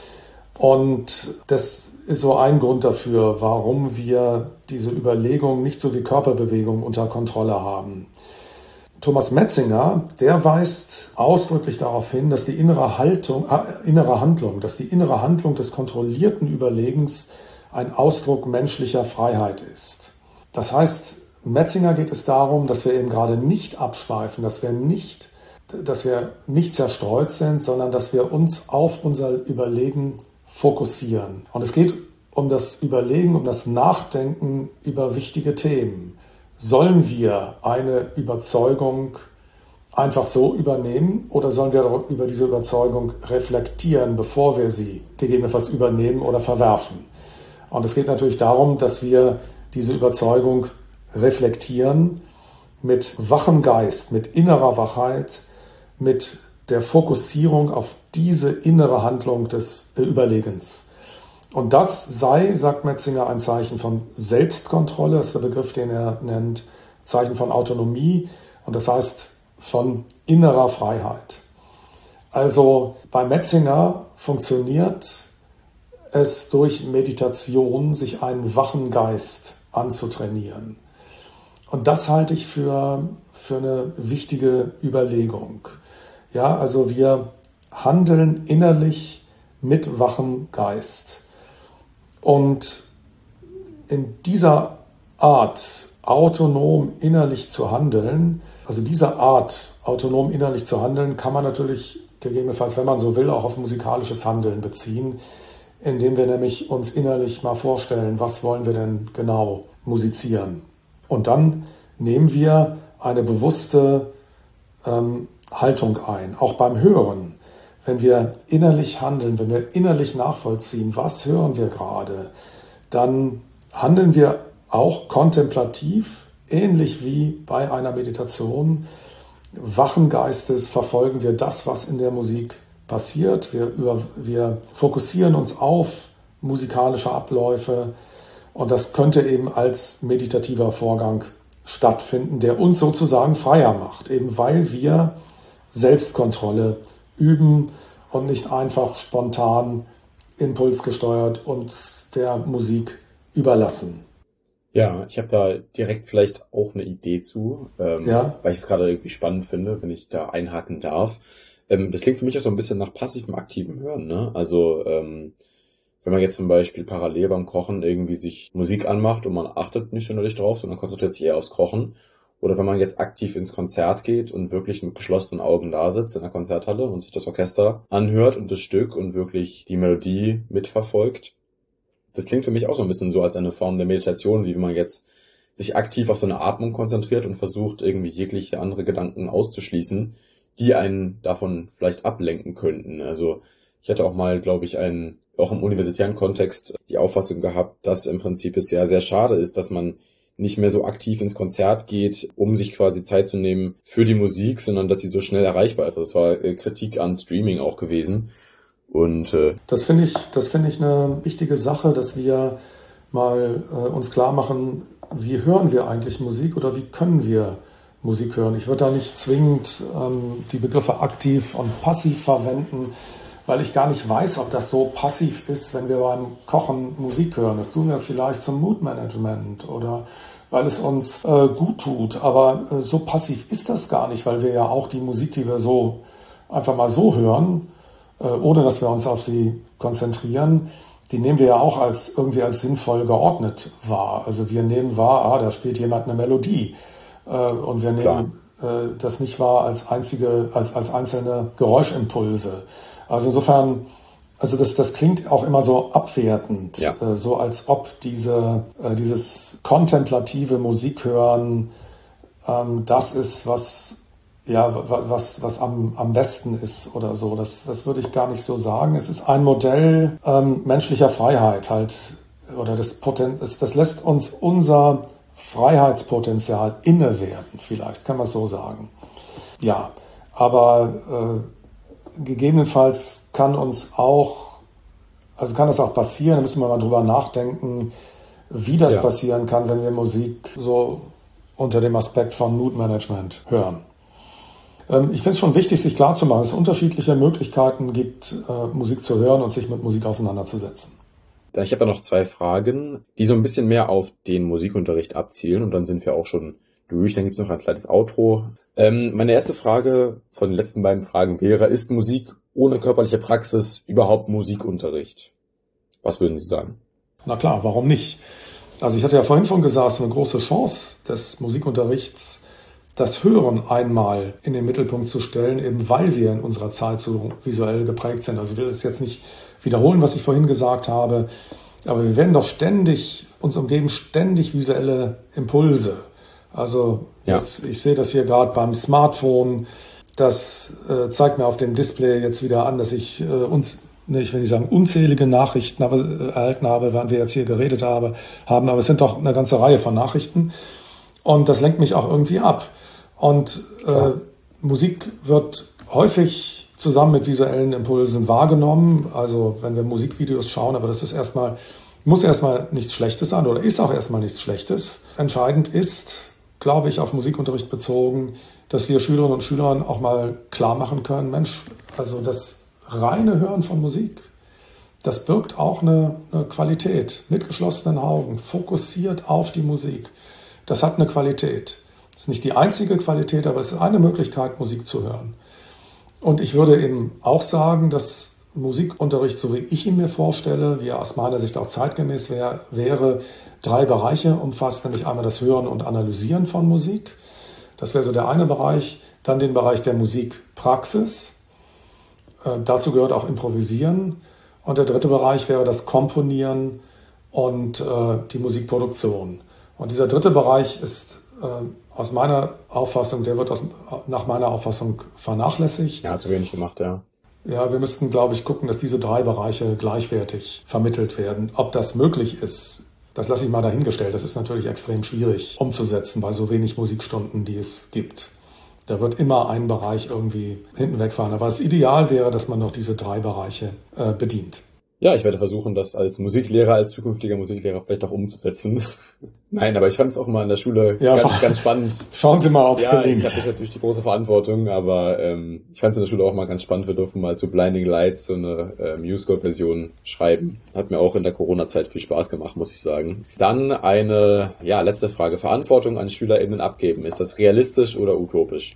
Und das ist so ein Grund dafür, warum wir diese Überlegung nicht so wie Körperbewegung unter Kontrolle haben. Thomas Metzinger, der weist ausdrücklich darauf hin, dass die innere Handlung des kontrollierten Überlegens ein Ausdruck menschlicher Freiheit ist. Das heißt, Metzinger geht es darum, dass wir eben gerade nicht abschweifen, dass wir nicht zerstreut sind, sondern dass wir uns auf unser Überlegen fokussieren. Und es geht um das Überlegen, um das Nachdenken über wichtige Themen. Sollen wir eine Überzeugung einfach so übernehmen oder sollen wir über diese Überzeugung reflektieren, bevor wir sie gegebenenfalls übernehmen oder verwerfen? Und es geht natürlich darum, dass wir diese Überzeugung reflektieren mit wachem Geist, mit innerer Wachheit, mit der Fokussierung auf diese innere Handlung des Überlegens. Und das sei, sagt Metzinger, ein Zeichen von Selbstkontrolle, das ist der Begriff, den er nennt, Zeichen von Autonomie und das heißt von innerer Freiheit. Also bei Metzinger funktioniert es durch Meditation, sich einen wachen Geist anzutrainieren. Und das halte ich für eine wichtige Überlegung. Ja, also wir handeln innerlich mit wachem Geist. Und in dieser Art, autonom innerlich zu handeln, also diese Art, autonom innerlich zu handeln, kann man natürlich gegebenenfalls, wenn man so will, auch auf musikalisches Handeln beziehen, indem wir nämlich uns innerlich mal vorstellen, was wollen wir denn genau musizieren. Und dann nehmen wir eine bewusste Haltung ein, auch beim Hören. Wenn wir innerlich handeln, wenn wir innerlich nachvollziehen, was hören wir gerade, dann handeln wir auch kontemplativ, ähnlich wie bei einer Meditation. Wachen Geistes verfolgen wir das, was in der Musik passiert. Wir fokussieren uns auf musikalische Abläufe und das könnte eben als meditativer Vorgang stattfinden, der uns sozusagen freier macht, eben weil wir Selbstkontrolle üben und nicht einfach spontan, impulsgesteuert uns der Musik überlassen. Ja, ich habe da direkt vielleicht auch eine Idee zu, weil ich es gerade irgendwie spannend finde, wenn ich da einhaken darf. Das klingt für mich auch so ein bisschen nach passivem, aktivem Hören, ne? Also wenn man jetzt zum Beispiel parallel beim Kochen irgendwie sich Musik anmacht und man achtet nicht sonderlich drauf, sondern konzentriert sich eher aufs Kochen. Oder wenn man jetzt aktiv ins Konzert geht und wirklich mit geschlossenen Augen da sitzt in der Konzerthalle und sich das Orchester anhört und das Stück und wirklich die Melodie mitverfolgt. Das klingt für mich auch so ein bisschen so als eine Form der Meditation, wie wenn man jetzt sich aktiv auf so eine Atmung konzentriert und versucht, irgendwie jegliche andere Gedanken auszuschließen, die einen davon vielleicht ablenken könnten. Also ich hatte auch mal, glaube ich, auch im universitären Kontext die Auffassung gehabt, dass im Prinzip es ja sehr schade ist, dass man nicht mehr so aktiv ins Konzert geht, um sich quasi Zeit zu nehmen für die Musik, sondern dass sie so schnell erreichbar ist. Das war Kritik an Streaming auch gewesen. Und das finde ich eine wichtige Sache, dass wir mal uns klar machen, wie hören wir eigentlich Musik oder wie können wir Musik hören. Ich würde da nicht zwingend die Begriffe aktiv und passiv verwenden, weil ich gar nicht weiß, ob das so passiv ist, wenn wir beim Kochen Musik hören. Das tun wir vielleicht zum Moodmanagement oder weil es uns gut tut. Aber so passiv ist das gar nicht, weil wir ja auch die Musik, die wir so einfach mal so hören, ohne dass wir uns auf sie konzentrieren, die nehmen wir ja auch irgendwie als sinnvoll geordnet wahr. Also wir nehmen wahr, da spielt jemand eine Melodie. Und wir nehmen das nicht wahr als einzelne Geräuschimpulse. Also insofern, also das klingt auch immer so abwertend, so als ob dieses kontemplative Musikhören das ist, was am besten ist oder so. Das würde ich gar nicht so sagen. Es ist ein Modell menschlicher Freiheit halt, oder das lässt uns unser Freiheitspotenzial inne werden, vielleicht kann man es so sagen. Ja, aber gegebenenfalls kann das auch passieren, da müssen wir mal drüber nachdenken, wie das passieren kann, wenn wir Musik so unter dem Aspekt von Moodmanagement hören. Ich finde es schon wichtig, sich klarzumachen, dass es unterschiedliche Möglichkeiten gibt, Musik zu hören und sich mit Musik auseinanderzusetzen. Ich habe da noch 2 Fragen, die so ein bisschen mehr auf den Musikunterricht abzielen und dann sind wir auch schon durch. Dann gibt es noch ein kleines Outro. Meine erste Frage von den letzten beiden Fragen wäre, ist Musik ohne körperliche Praxis überhaupt Musikunterricht? Was würden Sie sagen? Na klar, warum nicht? Also ich hatte ja vorhin schon gesagt, es ist eine große Chance des Musikunterrichts, das Hören einmal in den Mittelpunkt zu stellen, eben weil wir in unserer Zeit so visuell geprägt sind. Also ich will das jetzt nicht wiederholen, was ich vorhin gesagt habe, aber wir werden doch uns umgeben ständig visuelle Impulse. Also jetzt, ich sehe das hier gerade beim Smartphone, das zeigt mir auf dem Display jetzt wieder an, dass ich ich will nicht sagen unzählige Nachrichten erhalten habe, während wir jetzt hier geredet haben, aber es sind doch eine ganze Reihe von Nachrichten und das lenkt mich auch irgendwie ab. Und Musik wird häufig zusammen mit visuellen Impulsen wahrgenommen, also wenn wir Musikvideos schauen, aber das ist muss erstmal nichts Schlechtes sein oder ist auch erstmal nichts Schlechtes. Entscheidend ist, glaube ich, auf Musikunterricht bezogen, dass wir Schülerinnen und Schülern auch mal klar machen können, Mensch, also das reine Hören von Musik, das birgt auch eine Qualität, mit geschlossenen Augen, fokussiert auf die Musik. Das hat eine Qualität. Das ist nicht die einzige Qualität, aber es ist eine Möglichkeit, Musik zu hören. Und ich würde eben auch sagen, dass Musikunterricht, so wie ich ihn mir vorstelle, wie er aus meiner Sicht auch zeitgemäß wäre, 3 Bereiche umfasst, nämlich einmal das Hören und Analysieren von Musik. Das wäre so der eine Bereich. Dann den Bereich der Musikpraxis. Dazu gehört auch Improvisieren. Und der dritte Bereich wäre das Komponieren und die Musikproduktion. Und dieser dritte Bereich ist aus meiner Auffassung, nach meiner Auffassung vernachlässigt. Ja, zu wenig gemacht, ja. Ja, wir müssten, glaube ich, gucken, dass diese 3 Bereiche gleichwertig vermittelt werden. Ob das möglich ist, das lasse ich mal dahingestellt. Das ist natürlich extrem schwierig umzusetzen bei so wenig Musikstunden, die es gibt. Da wird immer ein Bereich irgendwie hinten wegfahren. Aber das Ideal wäre, dass man noch diese 3 Bereiche bedient. Ja, ich werde versuchen, das als Musiklehrer, als zukünftiger Musiklehrer vielleicht auch umzusetzen. Nein, aber ich fand es auch mal in der Schule ganz spannend. Schauen Sie mal, ob es gelingt. Ich habe jetzt natürlich die große Verantwortung, aber ich fand es in der Schule auch mal ganz spannend. Wir durften mal zu Blinding Lights so eine Musical-Version schreiben. Hat mir auch in der Corona-Zeit viel Spaß gemacht, muss ich sagen. Dann eine letzte Frage. Verantwortung an SchülerInnen abgeben. Ist das realistisch oder utopisch?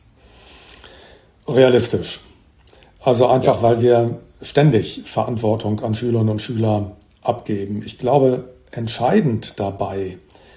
Realistisch. Also einfach, weil wir ständig Verantwortung an Schülerinnen und Schüler abgeben. Ich glaube, entscheidend dabei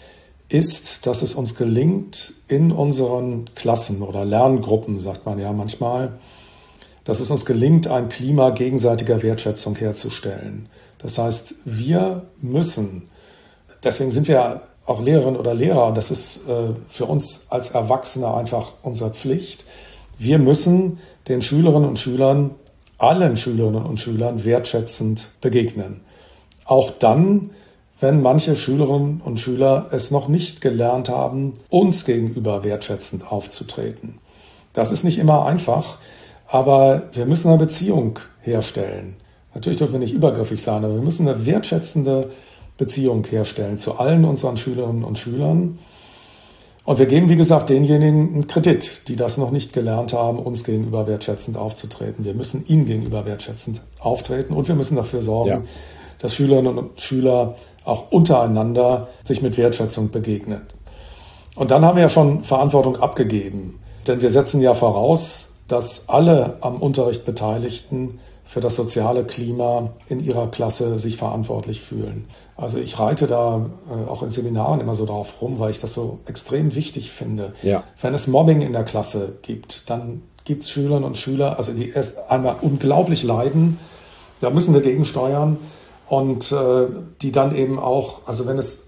ist, dass es uns gelingt, in unseren Klassen oder Lerngruppen, sagt man ja manchmal, dass es uns gelingt, ein Klima gegenseitiger Wertschätzung herzustellen. Das heißt, wir müssen, deswegen sind wir auch Lehrerinnen oder Lehrer, und das ist für uns als Erwachsene einfach unsere Pflicht, wir müssen den Schülerinnen und Schülern, allen Schülerinnen und Schülern wertschätzend begegnen. Auch dann, wenn manche Schülerinnen und Schüler es noch nicht gelernt haben, uns gegenüber wertschätzend aufzutreten. Das ist nicht immer einfach, aber wir müssen eine Beziehung herstellen. Natürlich dürfen wir nicht übergriffig sein, aber wir müssen eine wertschätzende Beziehung herstellen zu allen unseren Schülerinnen und Schülern. Und wir geben, wie gesagt, denjenigen einen Kredit, die das noch nicht gelernt haben, uns gegenüber wertschätzend aufzutreten. Wir müssen ihnen gegenüber wertschätzend auftreten und wir müssen dafür sorgen, dass Schülerinnen und Schüler auch untereinander sich mit Wertschätzung begegnen. Und dann haben wir ja schon Verantwortung abgegeben, denn wir setzen ja voraus, dass alle am Unterricht Beteiligten für das soziale Klima in ihrer Klasse sich verantwortlich fühlen. Also ich reite da auch in Seminaren immer so drauf rum, weil ich das so extrem wichtig finde. Ja. Wenn es Mobbing in der Klasse gibt, dann gibt es Schülerinnen und Schüler, also die erst einmal unglaublich leiden, da müssen wir gegensteuern und die dann eben auch, also wenn es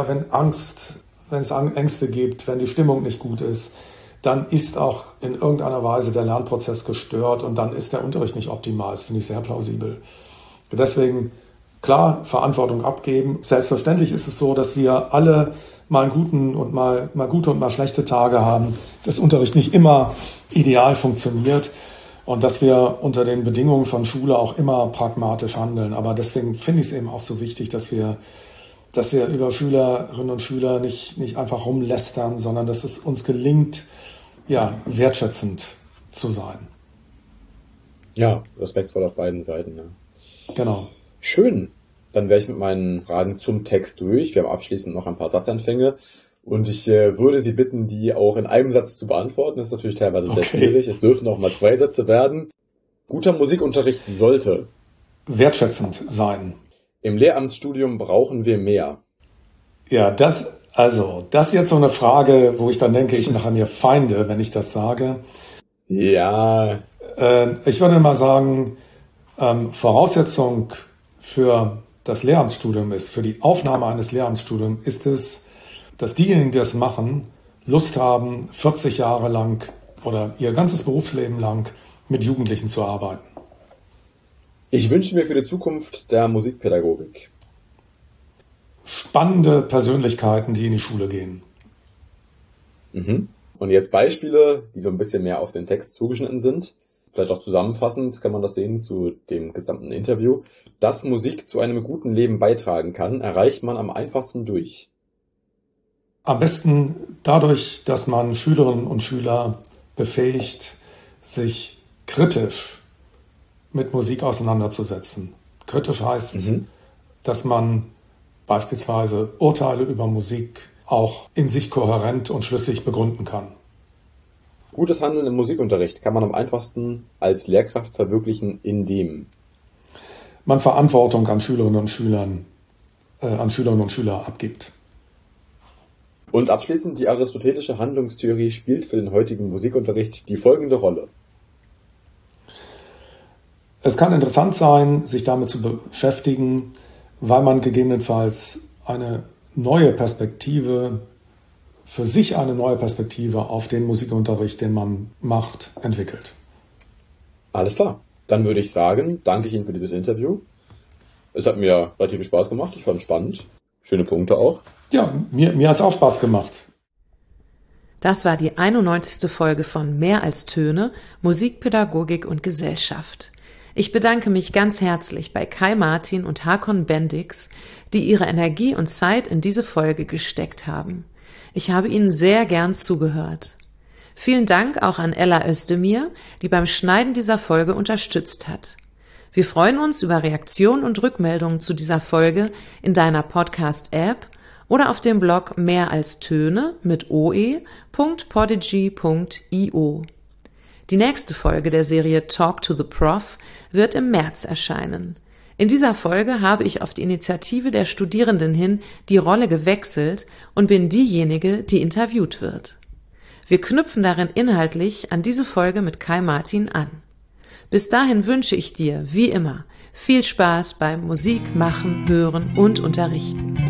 Ängste gibt, wenn die Stimmung nicht gut ist, dann ist auch in irgendeiner Weise der Lernprozess gestört und dann ist der Unterricht nicht optimal. Das finde ich sehr plausibel. Deswegen, klar, Verantwortung abgeben. Selbstverständlich ist es so, dass wir alle mal gute und mal schlechte Tage haben, dass Unterricht nicht immer ideal funktioniert und dass wir unter den Bedingungen von Schule auch immer pragmatisch handeln. Aber deswegen finde ich es eben auch so wichtig, dass wir über Schülerinnen und Schüler nicht einfach rumlästern, sondern dass es uns gelingt, wertschätzend zu sein. Ja, respektvoll auf beiden Seiten. Ja. Genau. Schön. Dann wäre ich mit meinen Fragen zum Text durch. Wir haben abschließend noch ein paar Satzanfänge. Und ich würde Sie bitten, die auch in einem Satz zu beantworten. Das ist natürlich teilweise sehr schwierig. Es dürfen auch mal 2 Sätze werden. Guter Musikunterricht sollte wertschätzend sein. Im Lehramtsstudium brauchen wir mehr. Ja, das ist jetzt so eine Frage, wo ich dann denke, ich mache mir Feinde, wenn ich das sage. Ja. Ich würde mal sagen, Voraussetzung für das Lehramtsstudium ist, für die Aufnahme eines Lehramtsstudiums ist es, dass diejenigen, die das machen, Lust haben, 40 Jahre lang oder ihr ganzes Berufsleben lang mit Jugendlichen zu arbeiten. Ich wünsche mir für die Zukunft der Musikpädagogik spannende Persönlichkeiten, die in die Schule gehen. Mhm. Und jetzt Beispiele, die so ein bisschen mehr auf den Text zugeschnitten sind. Vielleicht auch zusammenfassend kann man das sehen zu dem gesamten Interview. Dass Musik zu einem guten Leben beitragen kann, erreicht man am einfachsten durch. Am besten dadurch, dass man Schülerinnen und Schüler befähigt, sich kritisch mit Musik auseinanderzusetzen. Kritisch heißt, dass man beispielsweise Urteile über Musik auch in sich kohärent und schlüssig begründen kann. Gutes Handeln im Musikunterricht kann man am einfachsten als Lehrkraft verwirklichen, indem man Verantwortung an Schülerinnen und Schüler abgibt. Und abschließend, die aristotelische Handlungstheorie spielt für den heutigen Musikunterricht die folgende Rolle. Es kann interessant sein, sich damit zu beschäftigen, weil man gegebenenfalls eine neue Perspektive auf den Musikunterricht, den man macht, entwickelt. Alles klar. Dann würde ich sagen, danke ich Ihnen für dieses Interview. Es hat mir relativ viel Spaß gemacht. Ich fand es spannend. Schöne Punkte auch. Ja, mir hat es auch Spaß gemacht. Das war die 91. Folge von Mehr als Töne, Musikpädagogik und Gesellschaft. Ich bedanke mich ganz herzlich bei Kai Martin und Hakon Bendix, die ihre Energie und Zeit in diese Folge gesteckt haben. Ich habe ihnen sehr gern zugehört. Vielen Dank auch an Ella Özdemir, die beim Schneiden dieser Folge unterstützt hat. Wir freuen uns über Reaktionen und Rückmeldungen zu dieser Folge in deiner Podcast-App oder auf dem Blog mehralstöne mit oe.podigy.io. Die nächste Folge der Serie Talk to the Prof wird im März erscheinen. In dieser Folge habe ich auf die Initiative der Studierenden hin die Rolle gewechselt und bin diejenige, die interviewt wird. Wir knüpfen darin inhaltlich an diese Folge mit Kai Martin an. Bis dahin wünsche ich dir, wie immer, viel Spaß beim Musik machen, hören und unterrichten.